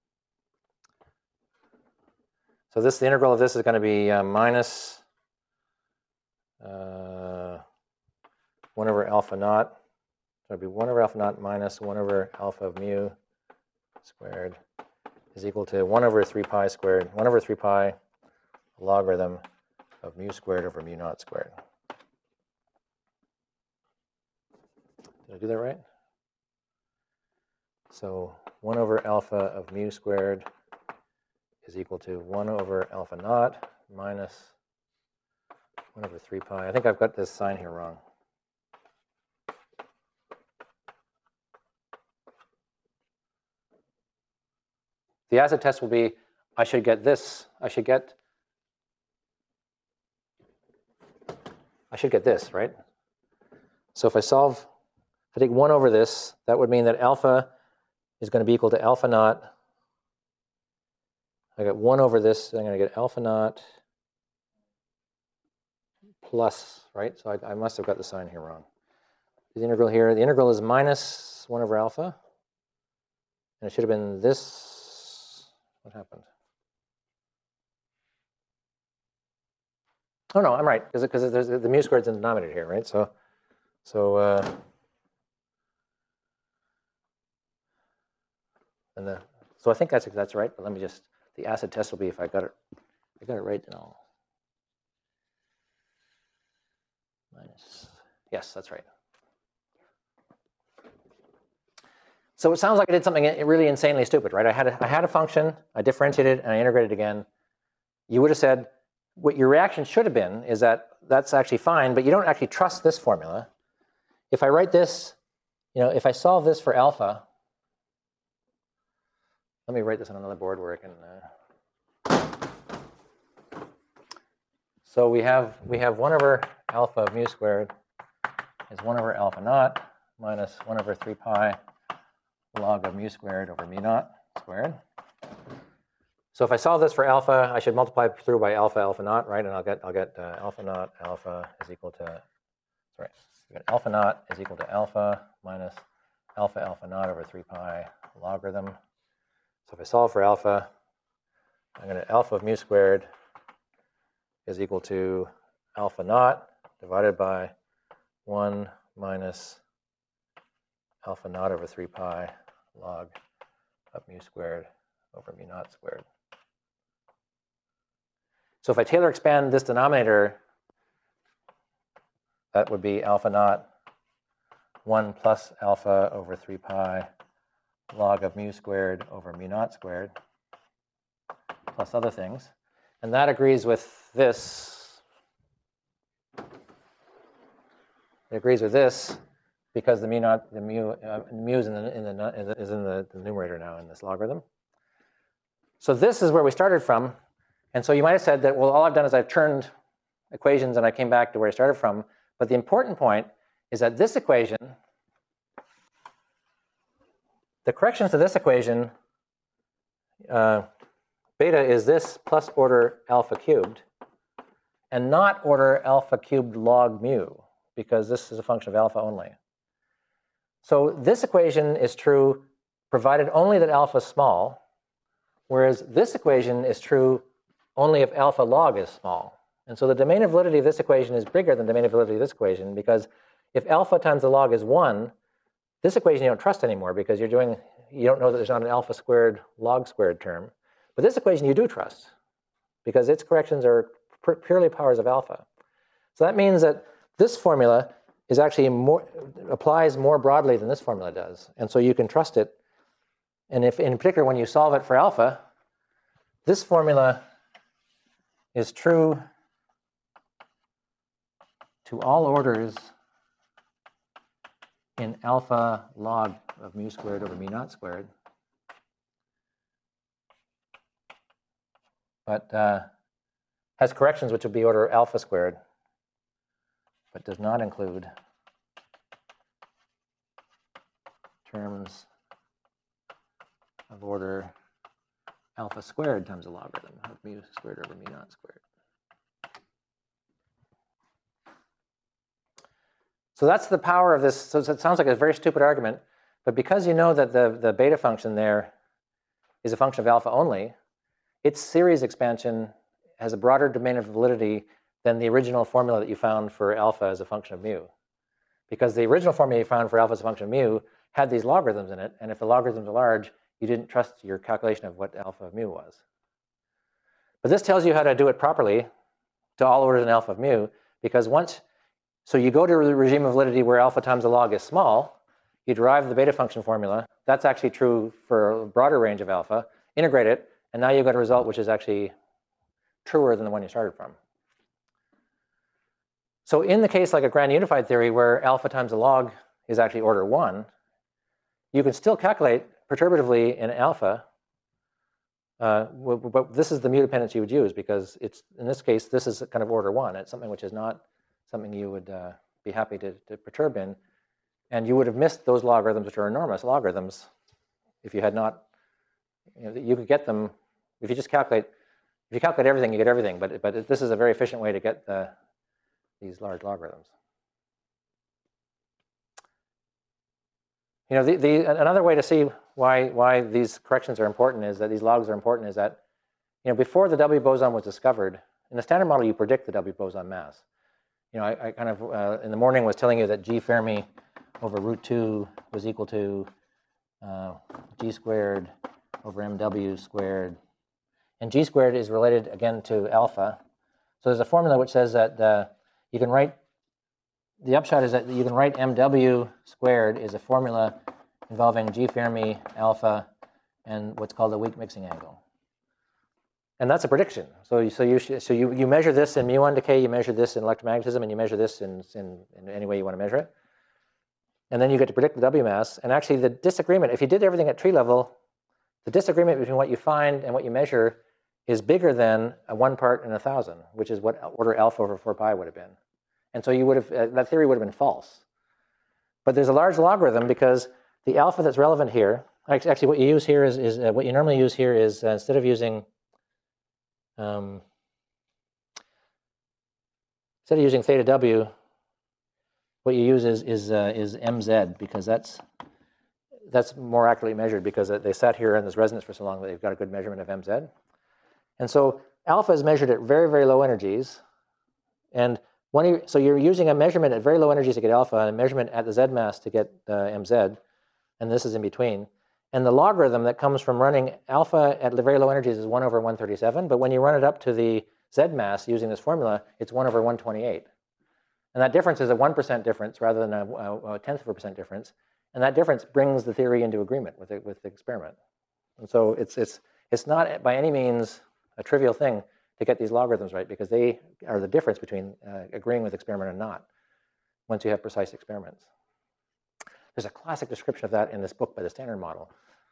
So the integral of this is going to be minus 1 over alpha naught. So it'll be 1 over alpha naught minus 1 over alpha of mu squared is equal to 1 over 3 pi squared, 1 over 3 pi logarithm of mu squared over mu naught squared. Did I do that right? So 1 over alpha of mu squared is equal to 1 over alpha naught minus 1 over 3 pi. I think I've got this sign here wrong. The acid test will be, I should get this. I should get this, right? So if I take 1 over this, that would mean that alpha is going to be equal to alpha naught. I got 1 over this, so I'm going to get alpha naught plus, right? So I must have got the sign here wrong. The integral here, the integral is minus 1 over alpha. And it should have been this. What happened? Oh, no, I'm right, because there's the mu squared's in the denominator here, right? So I think that's right. But let me just, the acid test will be if I got it right, then I'll minus. Yes, that's right. So it sounds like I did something really insanely stupid, right? I had a function, I differentiated, and I integrated again. You would have said, what your reaction should have been is that that's actually fine, but you don't actually trust this formula. If I write this, you know, if I solve this for alpha, let me write this on another board where I can. So we have 1 over alpha of mu squared is 1 over alpha naught minus 1 over 3 pi log of mu squared over mu naught squared. So if I solve this for alpha, I should multiply through by alpha, alpha naught, right? And I'll get alpha naught alpha is equal to, sorry, we got alpha naught is equal to alpha minus alpha alpha naught over 3 pi logarithm. So if I solve for alpha, I'm going to alpha of mu squared is equal to alpha naught divided by 1 minus alpha naught over 3 pi log of mu squared over mu naught squared. So if I Taylor expand this denominator, that would be alpha naught 1 plus alpha over 3 pi log of mu squared over mu naught squared plus other things. And that agrees with this. It agrees with this because the mu is in the numerator now in this logarithm. So this is where we started from. And so you might have said that, well, all I've done is I've turned equations and I came back to where I started from. But the important point is that this equation, the corrections to this equation, beta is this plus order alpha cubed, and not order alpha cubed log mu, because this is a function of alpha only. So this equation is true provided only that alpha is small, whereas this equation is true only if alpha log is small. And so the domain of validity of this equation is bigger than the domain of validity of this equation, because if alpha times the log is 1, this equation you don't trust anymore because you don't know that there's not an alpha squared log squared term. But this equation you do trust because its corrections are purely powers of alpha. So that means that this formula is actually applies more broadly than this formula does. And so you can trust it. And if, in particular, when you solve it for alpha, this formula is true to all orders in alpha log of mu squared over mu naught squared, but has corrections which would be order alpha squared, but does not include terms of order alpha squared times the logarithm of mu squared over mu naught squared. So that's the power of this. So it sounds like a very stupid argument, but because you know that the beta function there is a function of alpha only, its series expansion has a broader domain of validity than the original formula that you found for alpha as a function of mu. Because the original formula you found for alpha as a function of mu had these logarithms in it, and if the logarithms are large, you didn't trust your calculation of what alpha of mu was. But this tells you how to do it properly to all orders in alpha of mu, because so you go to the regime of validity where alpha times the log is small, you derive the beta function formula. That's actually true for a broader range of alpha. Integrate it, and now you've got a result which is actually truer than the one you started from. So in the case like a grand unified theory where alpha times the log is actually order 1, you can still calculate perturbatively in alpha, but this is the mu dependence you would use because it's, in this case, this is kind of order 1. It's something which is not something you would be happy to perturb in. And you would have missed those logarithms, which are enormous logarithms, if you had not, you could get them, if you just calculate, if you calculate everything, you get everything. But this is a very efficient way to get these large logarithms. Another way to see why these corrections are important is that these logs are important is that, before the W boson was discovered, in the standard model, you predict the W boson mass. I kind of, in the morning, was telling you that G Fermi over root 2 was equal to G squared over MW squared. And G squared is related, again, to alpha. So there's a formula which says that you can write, the upshot is that you can write MW squared is a formula involving G Fermi, alpha, and what's called a weak mixing angle. And that's a prediction. So you measure this in muon decay, you measure this in electromagnetism, and you measure this in any way you want to measure it. And then you get to predict the W mass. And actually the disagreement, if you did everything at tree level, the disagreement between what you find and what you measure is bigger than a 1 part in 1,000, which is what order alpha over 4 pi would have been. And so you would have, that theory would have been false. But there's a large logarithm because the alpha that's relevant here, actually what you use here is what you normally use here is instead of using theta w, what you use is mz, because that's more accurately measured, because they sat here in this resonance for so long that they've got a good measurement of mz. And so alpha is measured at very, very low energies. And so you're using a measurement at very low energies to get alpha and a measurement at the z mass to get mz. And this is in between. And the logarithm that comes from running alpha at very low energies is 1 over 137. But when you run it up to the z mass using this formula, it's 1 over 128. And that difference is a 1% difference rather than a tenth of a percent difference. And that difference brings the theory into agreement with the experiment. And so it's not by any means a trivial thing to get these logarithms right, because they are the difference between agreeing with experiment and not, once you have precise experiments. There's a classic description of that in this book by the Standard Model.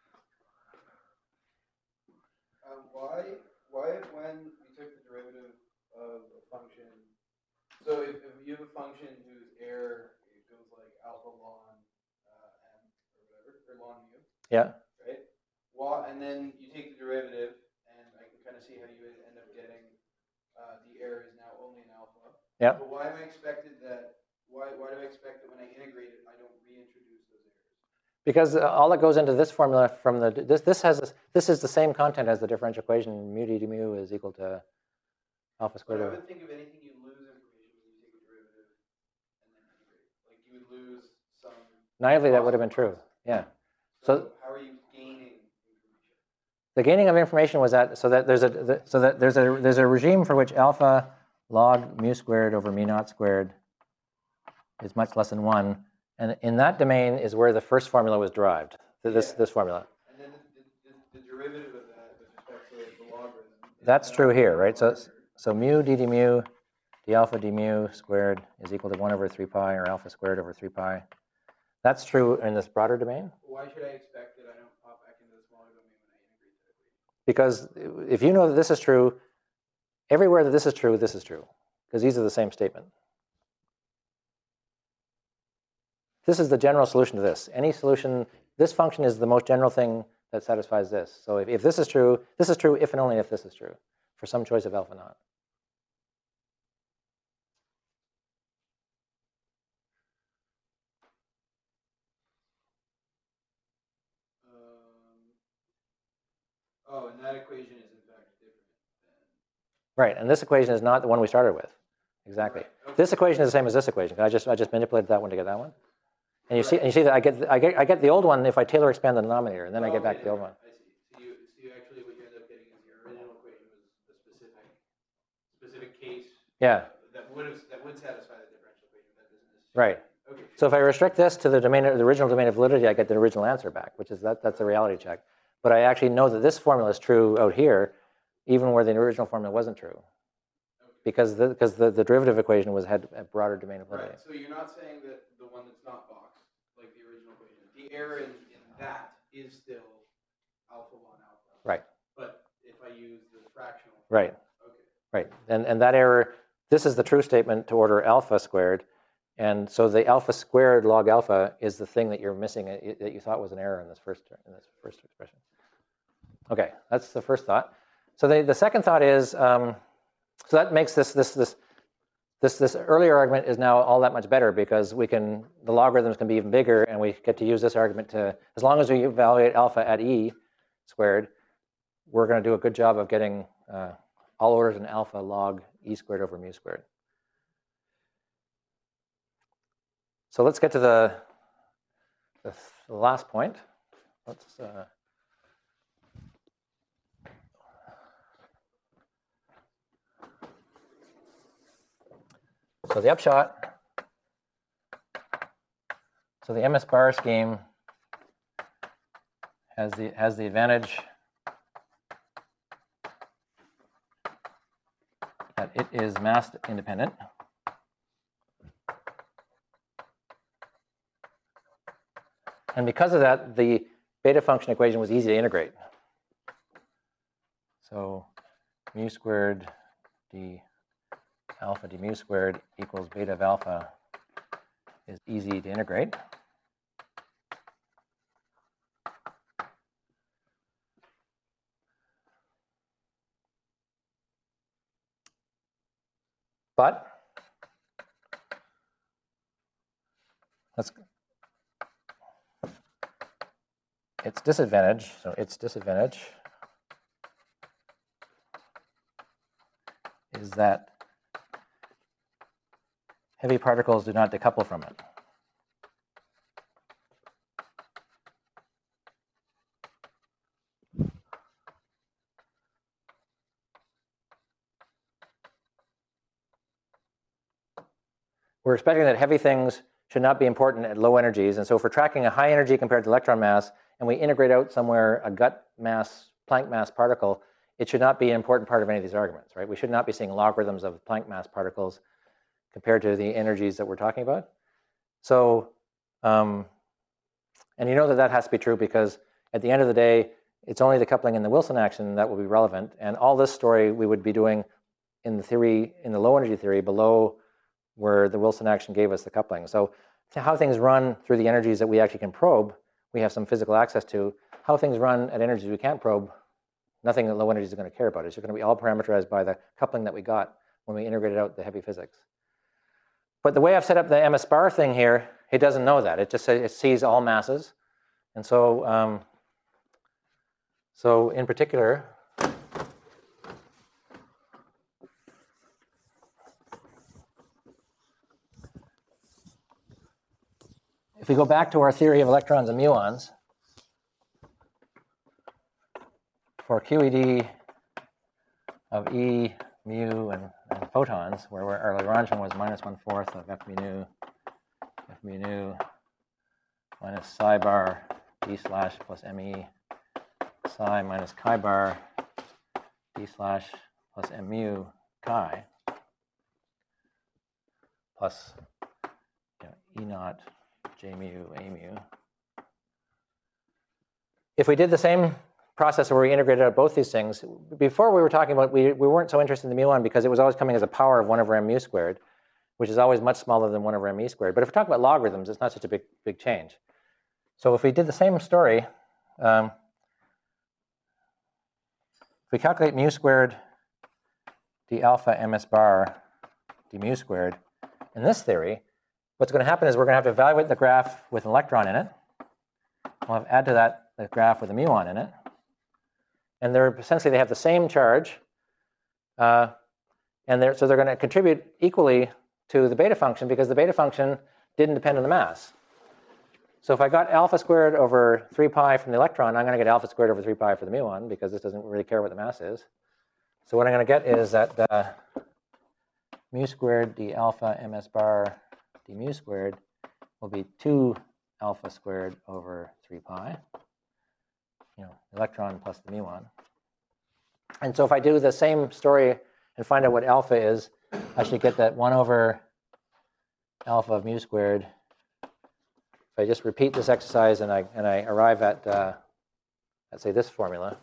Why when you took the derivative of a function, so if you have a function whose error it goes like alpha ln m or whatever, or ln mu, Yeah. right? And then you take the derivative, and I can kind of see how you would end up getting the error is now only an alpha. Yeah. But why am I expected that? Why do I expect that when I integrate it, I don't reintroduce those errors? Because all that goes into this formula from this is the same content as the differential equation. Mu d mu is equal to alpha squared But I over. would think of anything you lose information when you take a derivative and then integrate. Like you would lose some. Naively, that would have been true. Yeah. So how are you gaining information? The gaining of information was that there's a regime for which alpha log mu squared over mu naught squared is much less than 1. And in that domain is where the first formula was derived, this formula. And then the derivative of that with respect to the logarithm. That's true here, right? So mu d mu d alpha d mu squared is equal to 1 over 3 pi, or alpha squared over 3 pi. That's true in this broader domain. Why should I expect that I don't pop back into the smaller domain when I integrate that equation? Because if you know that this is true, everywhere that this is true, because these are the same statement. This is the general solution to this. Any solution, this function is the most general thing that satisfies this. So if this is true if and only if this is true, for some choice of alpha naught. And that equation is in fact different than. Right, and this equation is not the one we started with. Exactly. Right, okay. This equation is the same as this equation. I just manipulated that one to get that one. And you see that I get the old one if I Taylor expand the denominator, and then I get back to the old one. I see. So you actually what you end up getting is your original equation was the specific case. Yeah. That would satisfy the differential equation. That doesn't necessarily. Right. Okay. So if I restrict this to the original domain of validity, I get the original answer back, which is that's a reality check. But I actually know that this formula is true out here, even where the original formula wasn't true, because the derivative equation had a broader domain of validity. Right. So you're not saying that the one that's not boxed, like the original equation, the error in that is still alpha 1 alpha. Right. But if I use the fractional. Right. Okay. Right. And that error, this is the true statement to order alpha squared. And so the alpha squared log alpha is the thing that you're missing that you thought was an error in this first expression. Okay, that's the first thought. So the second thought is, so that makes this earlier argument is now all that much better, because the logarithms can be even bigger, and we get to use this argument to, as long as we evaluate alpha at e squared, we're going to do a good job of getting all orders in alpha log e squared over mu squared. So let's get to the last point. So the upshot. So the MS bar scheme has the advantage that it is mass independent. And because of that, the beta function equation was easy to integrate. So mu squared d alpha d mu squared equals beta of alpha is easy to integrate. but its disadvantage, is that heavy particles do not decouple from it. We're expecting that heavy things should not be important at low energies. And so if we're tracking a high energy compared to electron mass, and we integrate out somewhere a gut mass, Planck mass particle, it should not be an important part of any of these arguments, right? We should not be seeing logarithms of Planck mass particles compared to the energies that we're talking about. So, and you know that that has to be true because at the end of the day, it's only the coupling in the Wilson action that will be relevant. And all this story we would be doing in the theory, in the low energy theory below where the Wilson action gave us the coupling. So how things run through the energies that we actually can probe, we have some physical access to. How things run at energies we can't probe, nothing at low energies is going to care about. It's just going to be all parameterized by the coupling that we got when we integrated out the heavy physics. But the way I've set up the MS bar thing here, it doesn't know that. It just says, it sees all masses. And so, so in particular, if we go back to our theory of electrons and muons, for QED of E, mu, and photons, where our Lagrangian was -1/4 of F mu nu minus psi bar d slash plus me psi minus chi bar d slash plus mu chi plus E naught J mu A mu. If we did the same process where we integrated out both these things, before we were talking about, we weren't so interested in the muon because it was always coming as a power of 1 over m mu squared, which is always much smaller than 1 over m e squared. But if we're talking about logarithms, it's not such a big change. So if we did the same story, if we calculate mu squared d alpha ms bar d mu squared in this theory, what's going to happen is we're going to have to evaluate the graph with an electron in it. We'll have add to that the graph with a muon in it. And they're essentially, they have the same charge. So they're going to contribute equally to the beta function because the beta function didn't depend on the mass. So if I got alpha squared over 3 pi from the electron, I'm going to get alpha squared over 3 pi for the muon because this doesn't really care what the mass is. So what I'm going to get is that mu squared d alpha ms bar d mu squared will be 2 alpha squared over 3 pi, electron plus the muon. And so if I do the same story and find out what alpha is, I should get that 1 over alpha of mu squared. If I just repeat this exercise and I arrive at, let's say, this formula,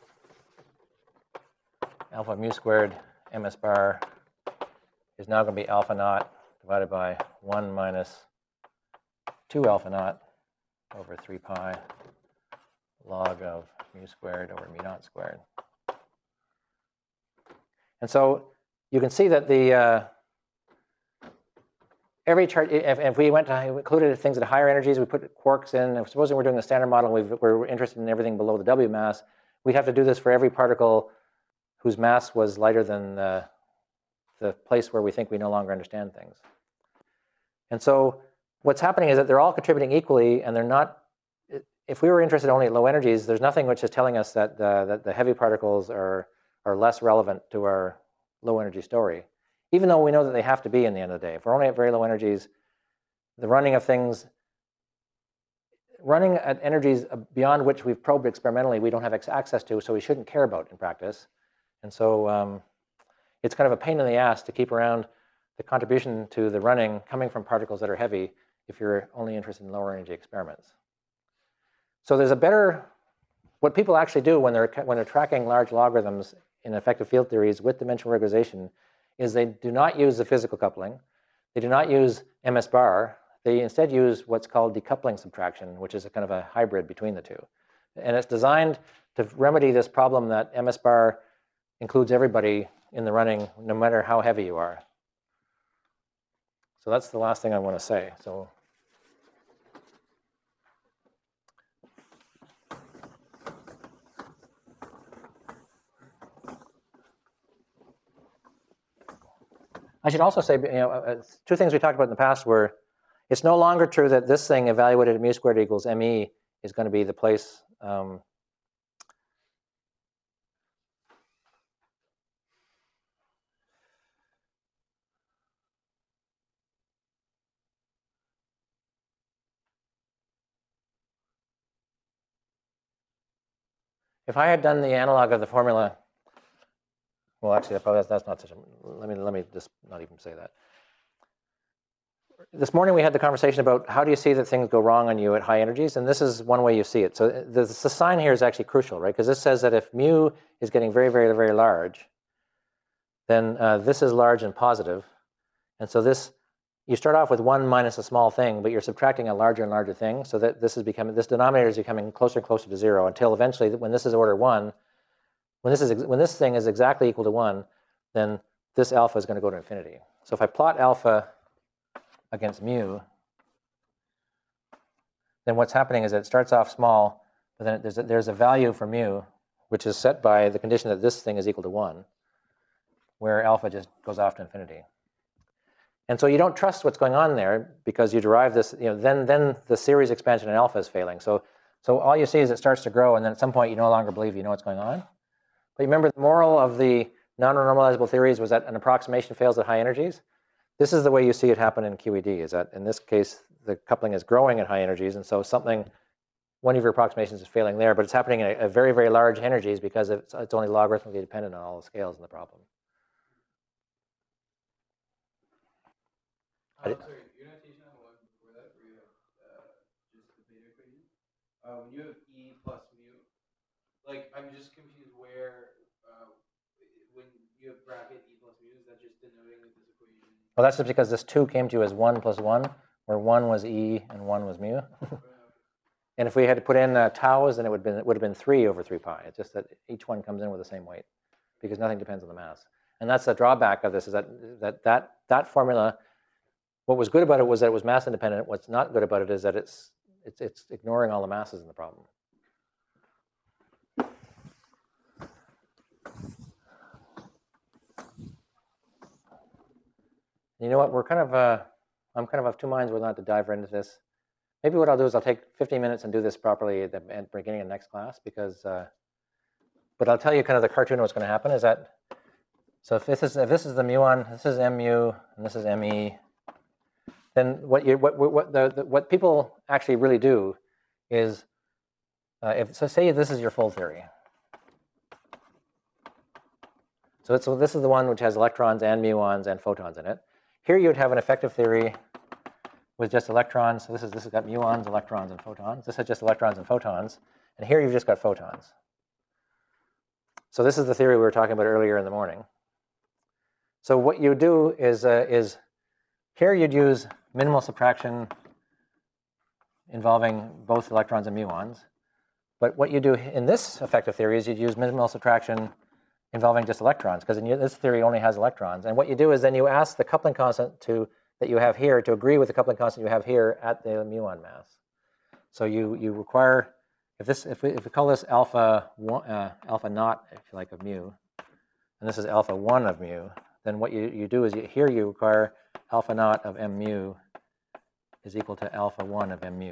alpha mu squared ms bar is now going to be alpha naught divided by 1 minus 2 alpha naught over 3 pi log of mu squared over mu naught squared. And so you can see that the every chart, if we went to included things at higher energies, we put quarks in. And supposing we're doing the standard model, we're interested in everything below the W mass. We'd have to do this for every particle whose mass was lighter than the place where we think we no longer understand things. And so what's happening is that they're all contributing equally, and they're not. If we were interested only at low energies, there's nothing which is telling us that the heavy particles are less relevant to our low energy story, even though we know that they have to be in the end of the day. If we're only at very low energies, the running of things, running at energies beyond which we've probed experimentally, we don't have access to, so we shouldn't care about in practice. And so it's kind of a pain in the ass to keep around the contribution to the running coming from particles that are heavy if you're only interested in lower energy experiments. So there's a better, what people actually do when they're tracking large logarithms in effective field theories with dimensional regularization is they do not use the physical coupling. They do not use ms bar. They instead use what's called decoupling subtraction, which is a kind of a hybrid between the two. And it's designed to remedy this problem that ms bar includes everybody in the running, no matter how heavy you are. So that's the last thing I want to say. So I should also say, two things we talked about in the past were, it's no longer true that this thing evaluated at mu squared equals me is going to be the place. If I had done the analog of the formula, well, actually, that's not such a. Let me just not even say that. This morning we had the conversation about how do you see that things go wrong on you at high energies, and this is one way you see it. So the sign here is actually crucial, right? Because this says that if mu is getting very, very, very large, then this is large and positive, and so this you start off with 1 minus a small thing, but you're subtracting a larger and larger thing, so that this denominator is becoming closer and closer to 0 until eventually, when this is order 1, when this thing is exactly equal to 1, then this alpha is going to go to infinity. So if I plot alpha against mu, then what's happening is that it starts off small, but then there's a value for mu, which is set by the condition that this thing is equal to 1, where alpha just goes off to infinity. And so you don't trust what's going on there because you derive this, then the series expansion in alpha is failing. So all you see is it starts to grow, and then at some point you no longer believe you know what's going on. But remember, the moral of the non-normalizable theories was that an approximation fails at high energies. This is the way you see it happen in QED, is that in this case, the coupling is growing at high energies, and so one of your approximations is failing there, but it's happening at very, very large energies because it's only logarithmically dependent on all the scales in the problem. Sorry, your notation on the one before that, where you have just the beta equation. When you have E plus mu, like I'm just confused where when you have bracket E plus mu, is that just denoting that this equation? Well, that's just because this 2 came to you as 1 plus 1, where 1 was E and 1 was mu. And if we had to put in taus, then it would have been 3 over 3 pi. It's just that each one comes in with the same weight because nothing depends on the mass. And that's the drawback of this, is that formula. What was good about it was that it was mass independent. What's not good about it is that it's ignoring all the masses in the problem. You know what? I'm kind of of two minds whether or not to dive right into this. Maybe what I'll do is I'll take 15 minutes and do this properly at the beginning of next class, because. But I'll tell you kind of the cartoon of what's going to happen is that. So if this is the muon, this is mu, and this is me. Then what people actually really do is, so say this is your full theory. So this is the one which has electrons and muons and photons in it. Here you'd have an effective theory with just electrons. So this has got muons, electrons, and photons. This has just electrons and photons. And here you've just got photons. So this is the theory we were talking about earlier in the morning. So what you do is here you'd use minimal subtraction involving both electrons and muons. But what you do in this effective theory is you'd use minimal subtraction involving just electrons, because this theory only has electrons. And what you do is then you ask the coupling constant that you have here to agree with the coupling constant you have here at the muon mass. So you require, if we call this alpha naught, if you like, of mu, and this is alpha 1 of mu, then what you do is here you require alpha naught of mu is equal to alpha 1 of mu.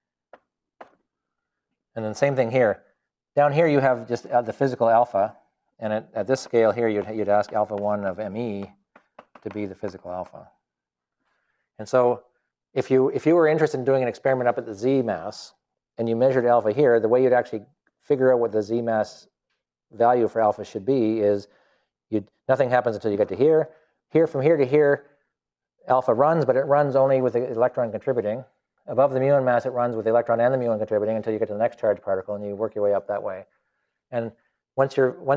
And then same thing here. Down here you have just the physical alpha, and at this scale here you'd ask alpha 1 of me to be the physical alpha. And so if you were interested in doing an experiment up at the Z mass, and you measured alpha here, the way you'd actually figure out what the Z mass value for alpha should be is nothing happens until you get to here. From here to here, alpha runs, but it runs only with the electron contributing. Above the muon mass, it runs with the electron and the muon contributing until you get to the next charged particle, and you work your way up that way. And since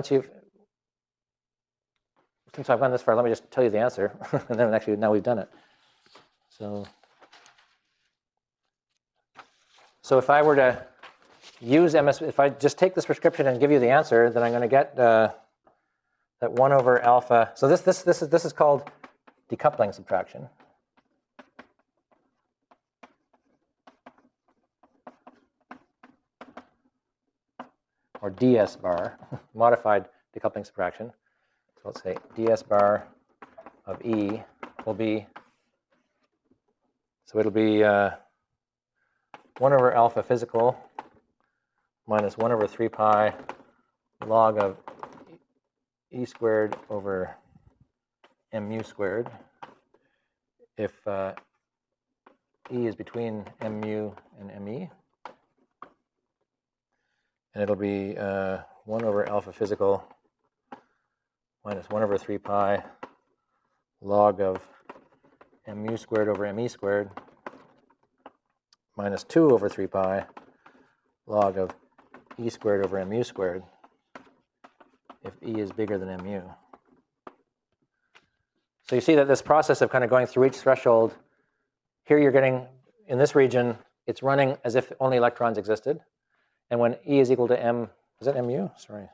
I've gone this far, let me just tell you the answer, and then actually now we've done it. So if I were to use if I just take this prescription and give you the answer, then I'm going to get that 1 over alpha. So this is called decoupling subtraction. or ds bar, modified decoupling subtraction. So let's say ds bar of E will be, so it'll be 1 over alpha physical minus 1 over 3 pi log of E squared over mu squared if E is between mu and me. And it'll be 1 over alpha physical minus 1 over 3 pi log of mu squared over me squared minus 2 over 3 pi log of E squared over mu squared if E is bigger than mu. So you see that this process of kind of going through each threshold, here you're getting, in this region, it's running as if only electrons existed. And when E is equal to m, is that mu? Sorry.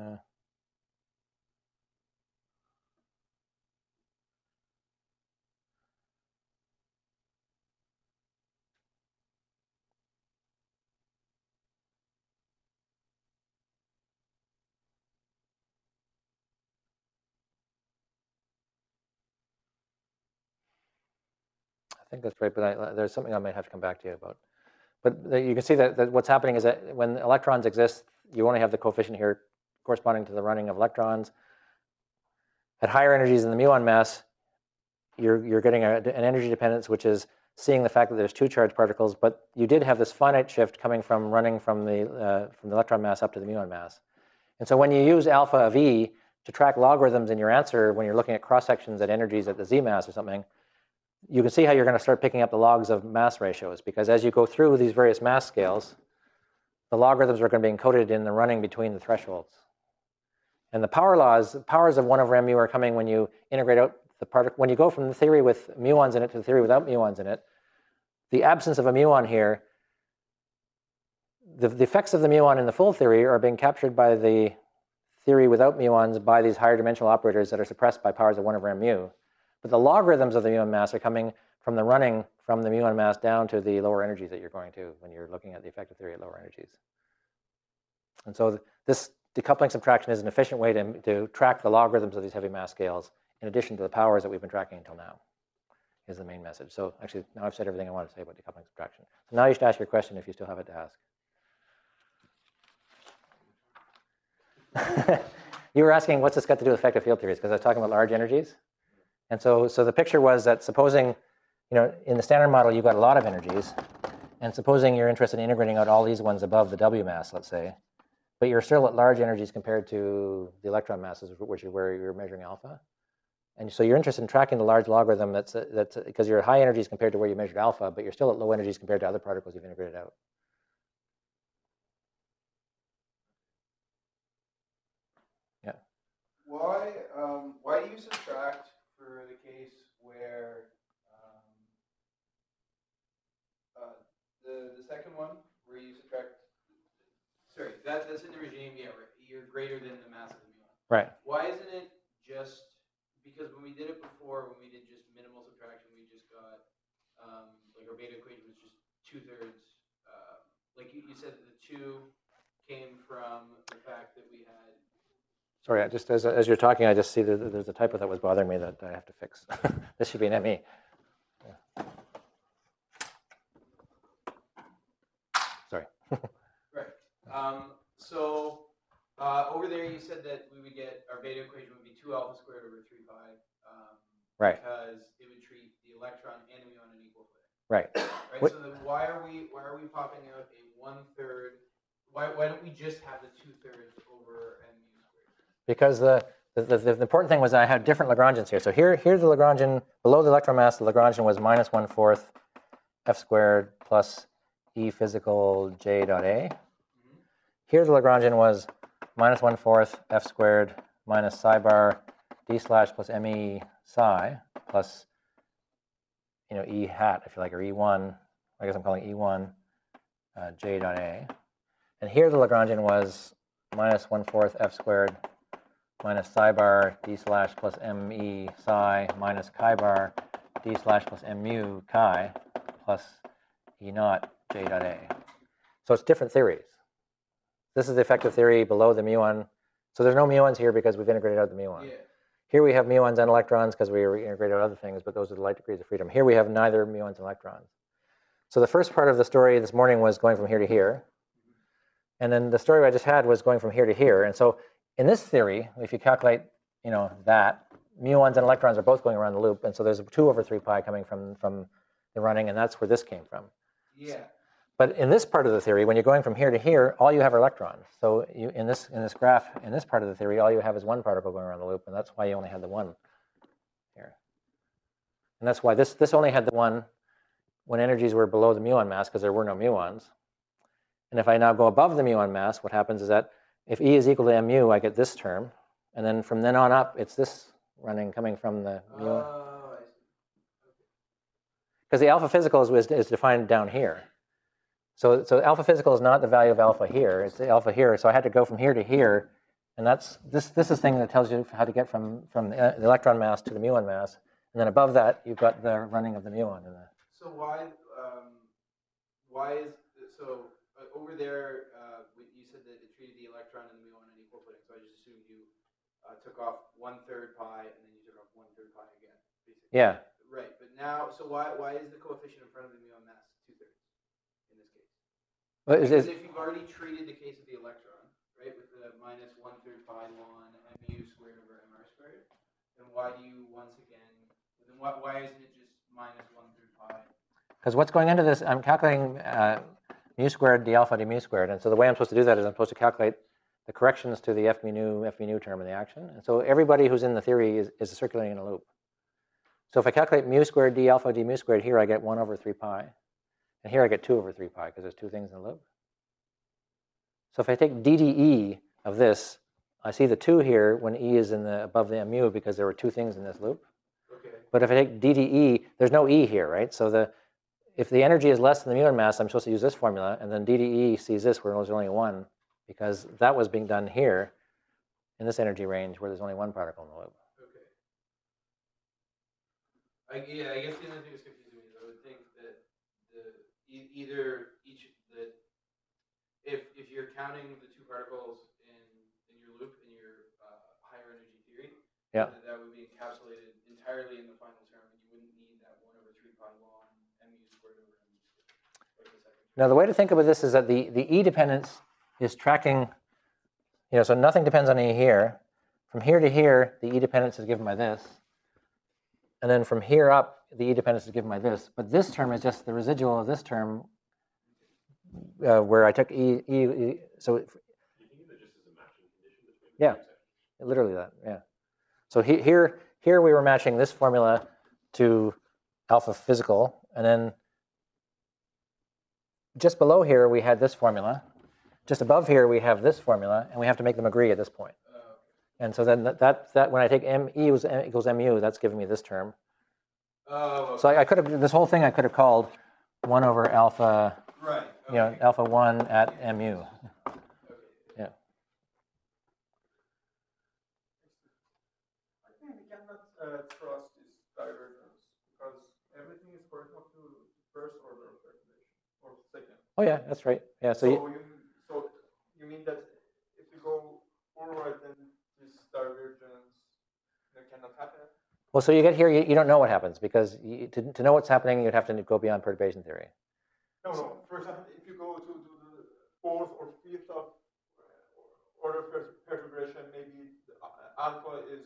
I think that's right, but there's something I might have to come back to you about. But you can see that what's happening is that when electrons exist, you only have the coefficient here corresponding to the running of electrons. At higher energies in the muon mass, you're getting an energy dependence, which is seeing the fact that there's 2 charged particles, but you did have this finite shift coming from running from the electron mass up to the muon mass. And so when you use alpha of E to track logarithms in your answer, when you're looking at cross sections at energies at the Z mass or something, you can see how you're going to start picking up the logs of mass ratios, because as you go through these various mass scales, the logarithms are going to be encoded in the running between the thresholds. And the powers of 1 over mu are coming when you integrate out the particle. When you go from the theory with muons in it to the theory without muons in it, the absence of a muon here, the effects of the muon in the full theory are being captured by the theory without muons by these higher dimensional operators that are suppressed by powers of 1 over mu. But the logarithms of the muon mass are coming from the running from the muon mass down to the lower energies that you're going to when you're looking at the effective theory at lower energies. And so this decoupling subtraction is an efficient way to track the logarithms of these heavy mass scales in addition to the powers that we've been tracking until now, is the main message. So actually, now I've said everything I want to say about decoupling subtraction. So now you should ask your question if you still have it to ask. You were asking what's this got to do with effective field theories, because I was talking about large energies. And so the picture was that supposing, in the standard model, you've got a lot of energies, and supposing you're interested in integrating out all these ones above the W mass, let's say, but you're still at large energies compared to the electron masses, which is where you're measuring alpha. And so you're interested in tracking the large logarithm that's because you're at high energies compared to where you measured alpha, but you're still at low energies compared to other particles you've integrated out. Yeah. Why do you subtract for the case where the second one where you subtract? Sorry, that's in the regime. Yeah, right. You're greater than the mass of the muon. Right. Why isn't it just because when we did it before, when we did just minimal subtraction, we just got like our beta equation was just 2/3. Like you said, the 2 came from the fact that we had. Sorry, I just as you're talking, I just see that there's a typo that was bothering me that I have to fix. This should be an ME. Yeah. Sorry. Right. So over there, you said that we would get our beta equation would be 2 alpha squared over 3 pi. Right. Because it would treat the electron and the muon in equal footing. Right. Right. So then why are we popping out a 1/3? Why don't we just have the 2/3 over mu squared? Because the important thing was that I had different Lagrangians here. So here's the Lagrangian below the electron mass. The Lagrangian was minus 1/4 f squared plus E physical j dot A. Here the Lagrangian was minus 1/4 f squared minus psi bar d slash plus me psi plus E hat, if you like, or E1. I guess I'm calling E1 j dot A. And here the Lagrangian was minus 1/4 f squared minus psi bar d slash plus me psi minus chi bar d slash plus mu chi plus E naught j dot A. So it's different theories. This is the effective theory below the muon. So there's no muons here because we've integrated out the muon. Yeah. Here we have muons and electrons because we integrated out other things, but those are the light degrees of freedom. Here we have neither muons and electrons. So the first part of the story this morning was going from here to here. And then the story I just had was going from here to here. And so in this theory, if you calculate, that, muons and electrons are both going around the loop. And so there's 2 over 3 pi coming from the running, and that's where this came from. Yeah. But in this part of the theory, when you're going from here to here, all you have are electrons. So you, in this graph, in this part of the theory, all you have is one particle going around the loop, and that's why you only had the one here. And that's why this only had the one when energies were below the muon mass, because there were no muons. And if I now go above the muon mass, what happens is that if E is equal to mu, I get this term. And then from then on up, it's this running coming from the muon. Oh, I see. Because the alpha physical is defined down here. So alpha physical is not the value of alpha here. It's the alpha here. So I had to go from here to here. And this is the thing that tells you how to get from the electron mass to the muon mass. And then above that, you've got the running of the muon. So why is over there? You said that it treated the electron and the muon in equal footing. So I just assumed you took off 1/3 pi and then you took off 1/3 pi again. Basically. Yeah. Right, but now, so why is the coefficient in front of the muon mass 2/3 in this case? Well, Because if you've already treated the case of the electron, right, with the minus 1/3 pi ln mu squared over mr squared, then why do you once again? Then why isn't it just minus 1/3 pi? Because what's going into this, I'm calculating mu squared d alpha d mu squared. And so the way I'm supposed to do that is I'm supposed to calculate the corrections to the f mu nu term in the action. And so everybody who's in the theory is circulating in a loop. So if I calculate mu squared d alpha d mu squared, here I get 1 over 3 pi. And here I get 2 over 3 pi because there's 2 things in the loop. So if I take ddE of this, I see the 2 here when E is above the mu because there were 2 things in this loop. Okay. But if I take ddE, there's no E here, right? So if the energy is less than the muon mass, I'm supposed to use this formula. And then ddE sees this where there's only 1 because that was being done here in this energy range where there's only 1 particle in the loop. I guess the other thing that's confusing me is I would think that if you're counting the 2 particles in your loop in your higher energy theory, yeah, that would be encapsulated entirely in the final term, and you wouldn't need that 1 over 3 pi ln mu squared over mu squared. Like the second. Now the way to think about this is that the E dependence is tracking, so nothing depends on E here. From here to here, the E dependence is given by this. And then from here up, the E dependence is given by this. But this term is just the residual of this term where I took E. So You think of it just as a matching condition between the yeah, two sections? literally that, yeah. So here we were matching this formula to alpha physical. And then just below here, we had this formula. Just above here, we have this formula. And we have to make them agree at this point. And so then that when I take E equals mu, that's giving me this term. Oh. Okay. So I could have, this whole thing I could have called 1 over alpha, Right. Okay. alpha 1 at mu. Yeah. I think we cannot trust this divergence because everything is correspond to first order of calculation or second. Oh yeah, that's right. Yeah. So You mean that if you go forward, then this divergence cannot happen? well, so you get here, you don't know what happens because to know what's happening, you'd have to go beyond perturbation theory. No. For example, if you go to the 4th or 5th of order of perturbation, maybe alpha is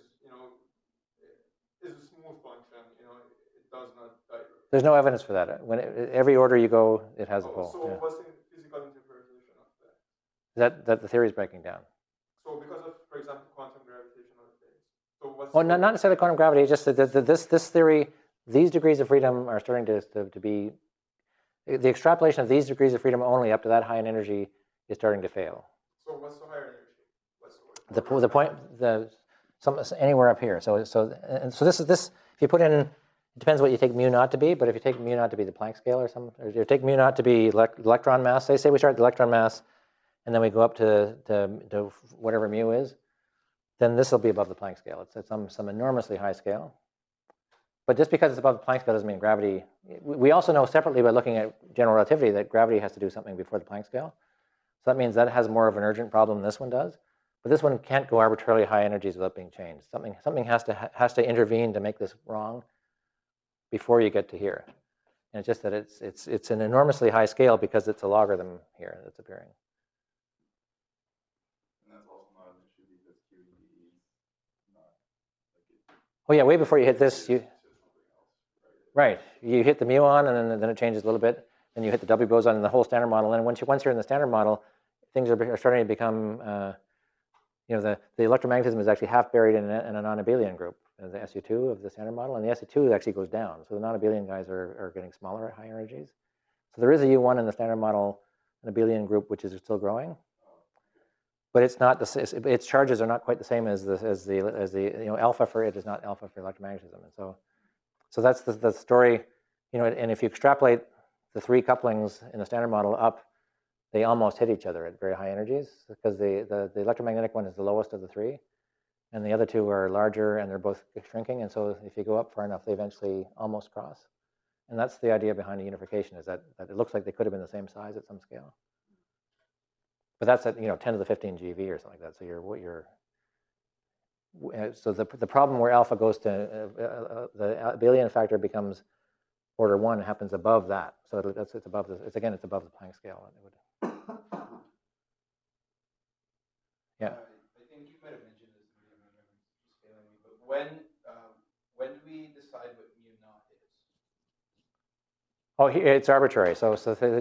a smooth function. It does not diverge. There's no evidence for that. Every order you go, it has a pole. So Yeah. what's the physical interpretation of that? That the theory is breaking down. So because of, for example, quantum gravitational effects. So what's Well, not necessarily quantum gravity. It's just that this theory, these degrees of freedom are starting to be, the extrapolation of these degrees of freedom only up to that high in energy is starting to fail. So what's the higher energy? The point, anywhere up here. So this. If you put in, it depends what you take mu naught to be. But if you take mu naught to be the Planck scale or something, or you take mu naught to be electron mass. Say we start at the electron mass, and then we go up to whatever mu is, then this will be above the Planck scale. It's at some enormously high scale. But just because it's above the Planck scale doesn't mean gravity. We also know separately by looking at general relativity that gravity has to do something before the Planck scale. So that means that has more of an urgent problem than this one does. But this one can't go arbitrarily high energies without being changed. Something has to intervene to make this wrong before you get to here. And it's just that it's an enormously high scale because it's a logarithm here that's appearing. And that's also not an issue because QED is not like it. Oh yeah, way before you hit this, you It's just something else, right? right. You hit the muon, and then it changes a little bit. Then you hit the W boson in the whole standard model. And once you're in the standard model, things are starting to become, the electromagnetism is actually half buried in a non-abelian group, the SU2 of the standard model, and the SU2 actually goes down. So the non-abelian guys are getting smaller at higher energies. So there is a U1 in the standard model, an abelian group, which is still growing, but it's not its charges are not quite the same as the alpha for it is not alpha for electromagnetism, and so that's the story, And if you extrapolate the three couplings in the standard model up, they almost hit each other at very high energies because the electromagnetic one is the lowest of the three, and the other two are larger and they're both shrinking. And so if you go up far enough, they eventually almost cross. And that's the idea behind the unification, is that it looks like they could have been the same size at some scale. But that's at 10 to the 15 GeV or something like that. So the problem where alpha goes to the abelian factor becomes order 1 happens above that. So it's above this. It's above the Planck scale. Yeah. I think you might have mentioned this. Maybe I'm just failing me. But when do we decide what mu naught is? Oh, it's arbitrary. So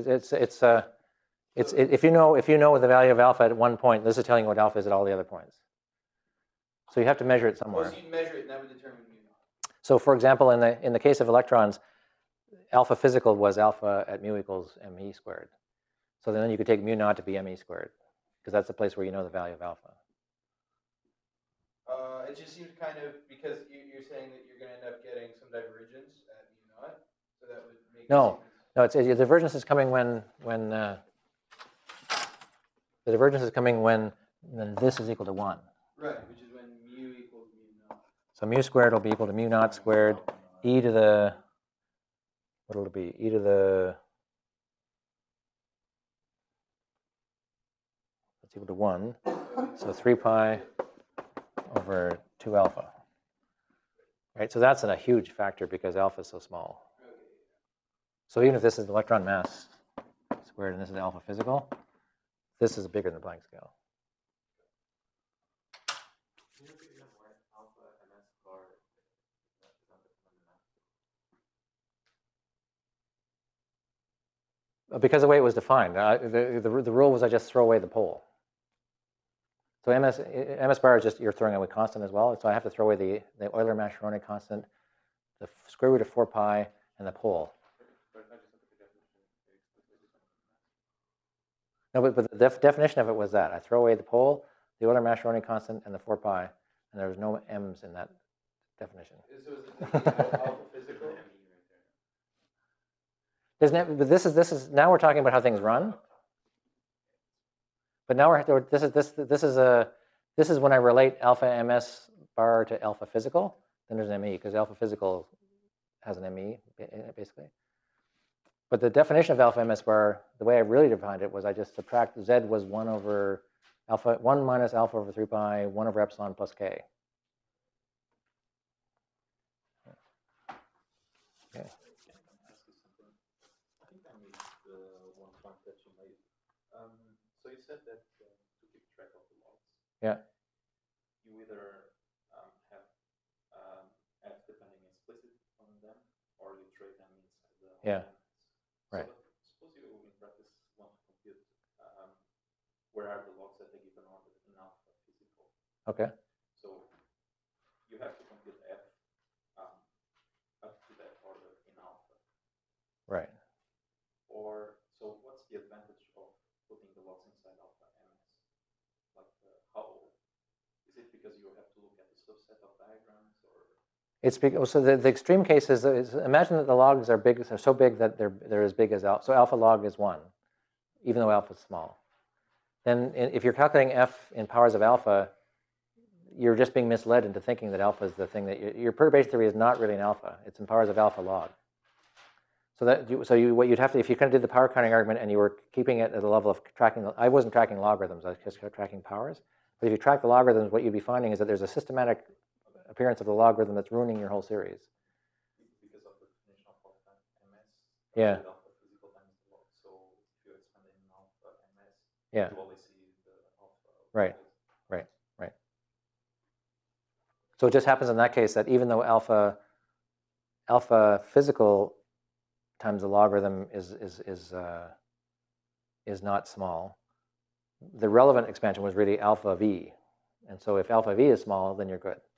if you know the value of alpha at one point, this is telling you what alpha is at all the other points. So you have to measure it somewhere. So you'd measure it, and that would determine mu naught. So for example, in the case of electrons, alpha physical was alpha at mu equals me squared. So then you could take mu naught to be me squared, because that's the place where you know the value of alpha. It just seems kind of, because you're saying that you're going to end up getting some divergence at mu naught, so that would make No, the divergence is coming when the divergence is coming when this is equal to 1. Right, which is when mu equals mu naught. So mu squared will be equal to mu naught squared e to the, what will it be? E to the, that's equal to 1. So 3 pi over 2 alpha. Right, so that's a huge factor because alpha is so small. So even if this is the electron mass squared and this is alpha physical, this is bigger than the Planck scale. Can you repeat again why alpha MS bar is not determined? Because of the way it was defined. The rule was I just throw away the pole. So MS bar is just, you're throwing away constant as well. So I have to throw away the Euler-Mascheroni constant, the square root of 4 pi, and the pole. No, but the definition of it was that. I throw away the pole, the Euler-Mascheroni constant, and the 4 pi, and there was no m's in that definition. So is the alpha physical? But this is now we're talking about how things run. But now this is when I relate alpha ms bar to alpha physical. Then there's an me because alpha physical has an me basically. But the definition of alpha ms bar, the way I really defined it was I just subtract z was 1 over alpha 1 minus alpha over 3 pi 1 over epsilon plus k. Okay. I think I missed one point that you made. So you said that to keep track of the logs, Yeah. you either have f depending explicit on them, or you trade them inside the Yeah. elements. Right. So suppose you in practice want to compute where are the logs at a given order in alpha physical. Okay. So you have to compute f up to that order in alpha. Right. Or so what's the advantage of putting the logs inside alpha ms? Like how is it because you have to look at the subset of diagrams, or It's so the extreme case is imagine that the logs are big, are so big that they're as big as alpha. So alpha log is 1, even though alpha is small. Then if you're calculating f in powers of alpha, you're just being misled into thinking that alpha is the thing that your perturbation theory is not really an alpha. It's in powers of alpha log. So what you'd have to, if you kind of did the power counting argument and you were keeping it at the level of tracking, I wasn't tracking logarithms, I was just tracking powers. But if you track the logarithms, what you'd be finding is that there's a systematic appearance of the logarithm that's ruining your whole series. Because of the definition of alpha ms. Yeah. Alpha physical times the log. So if you expand in alpha ms, Yeah. you always see the alpha. Right. So it just happens in that case that even though alpha physical times the logarithm is not small, the relevant expansion was really alpha v. And so if alpha v is small, then you're good.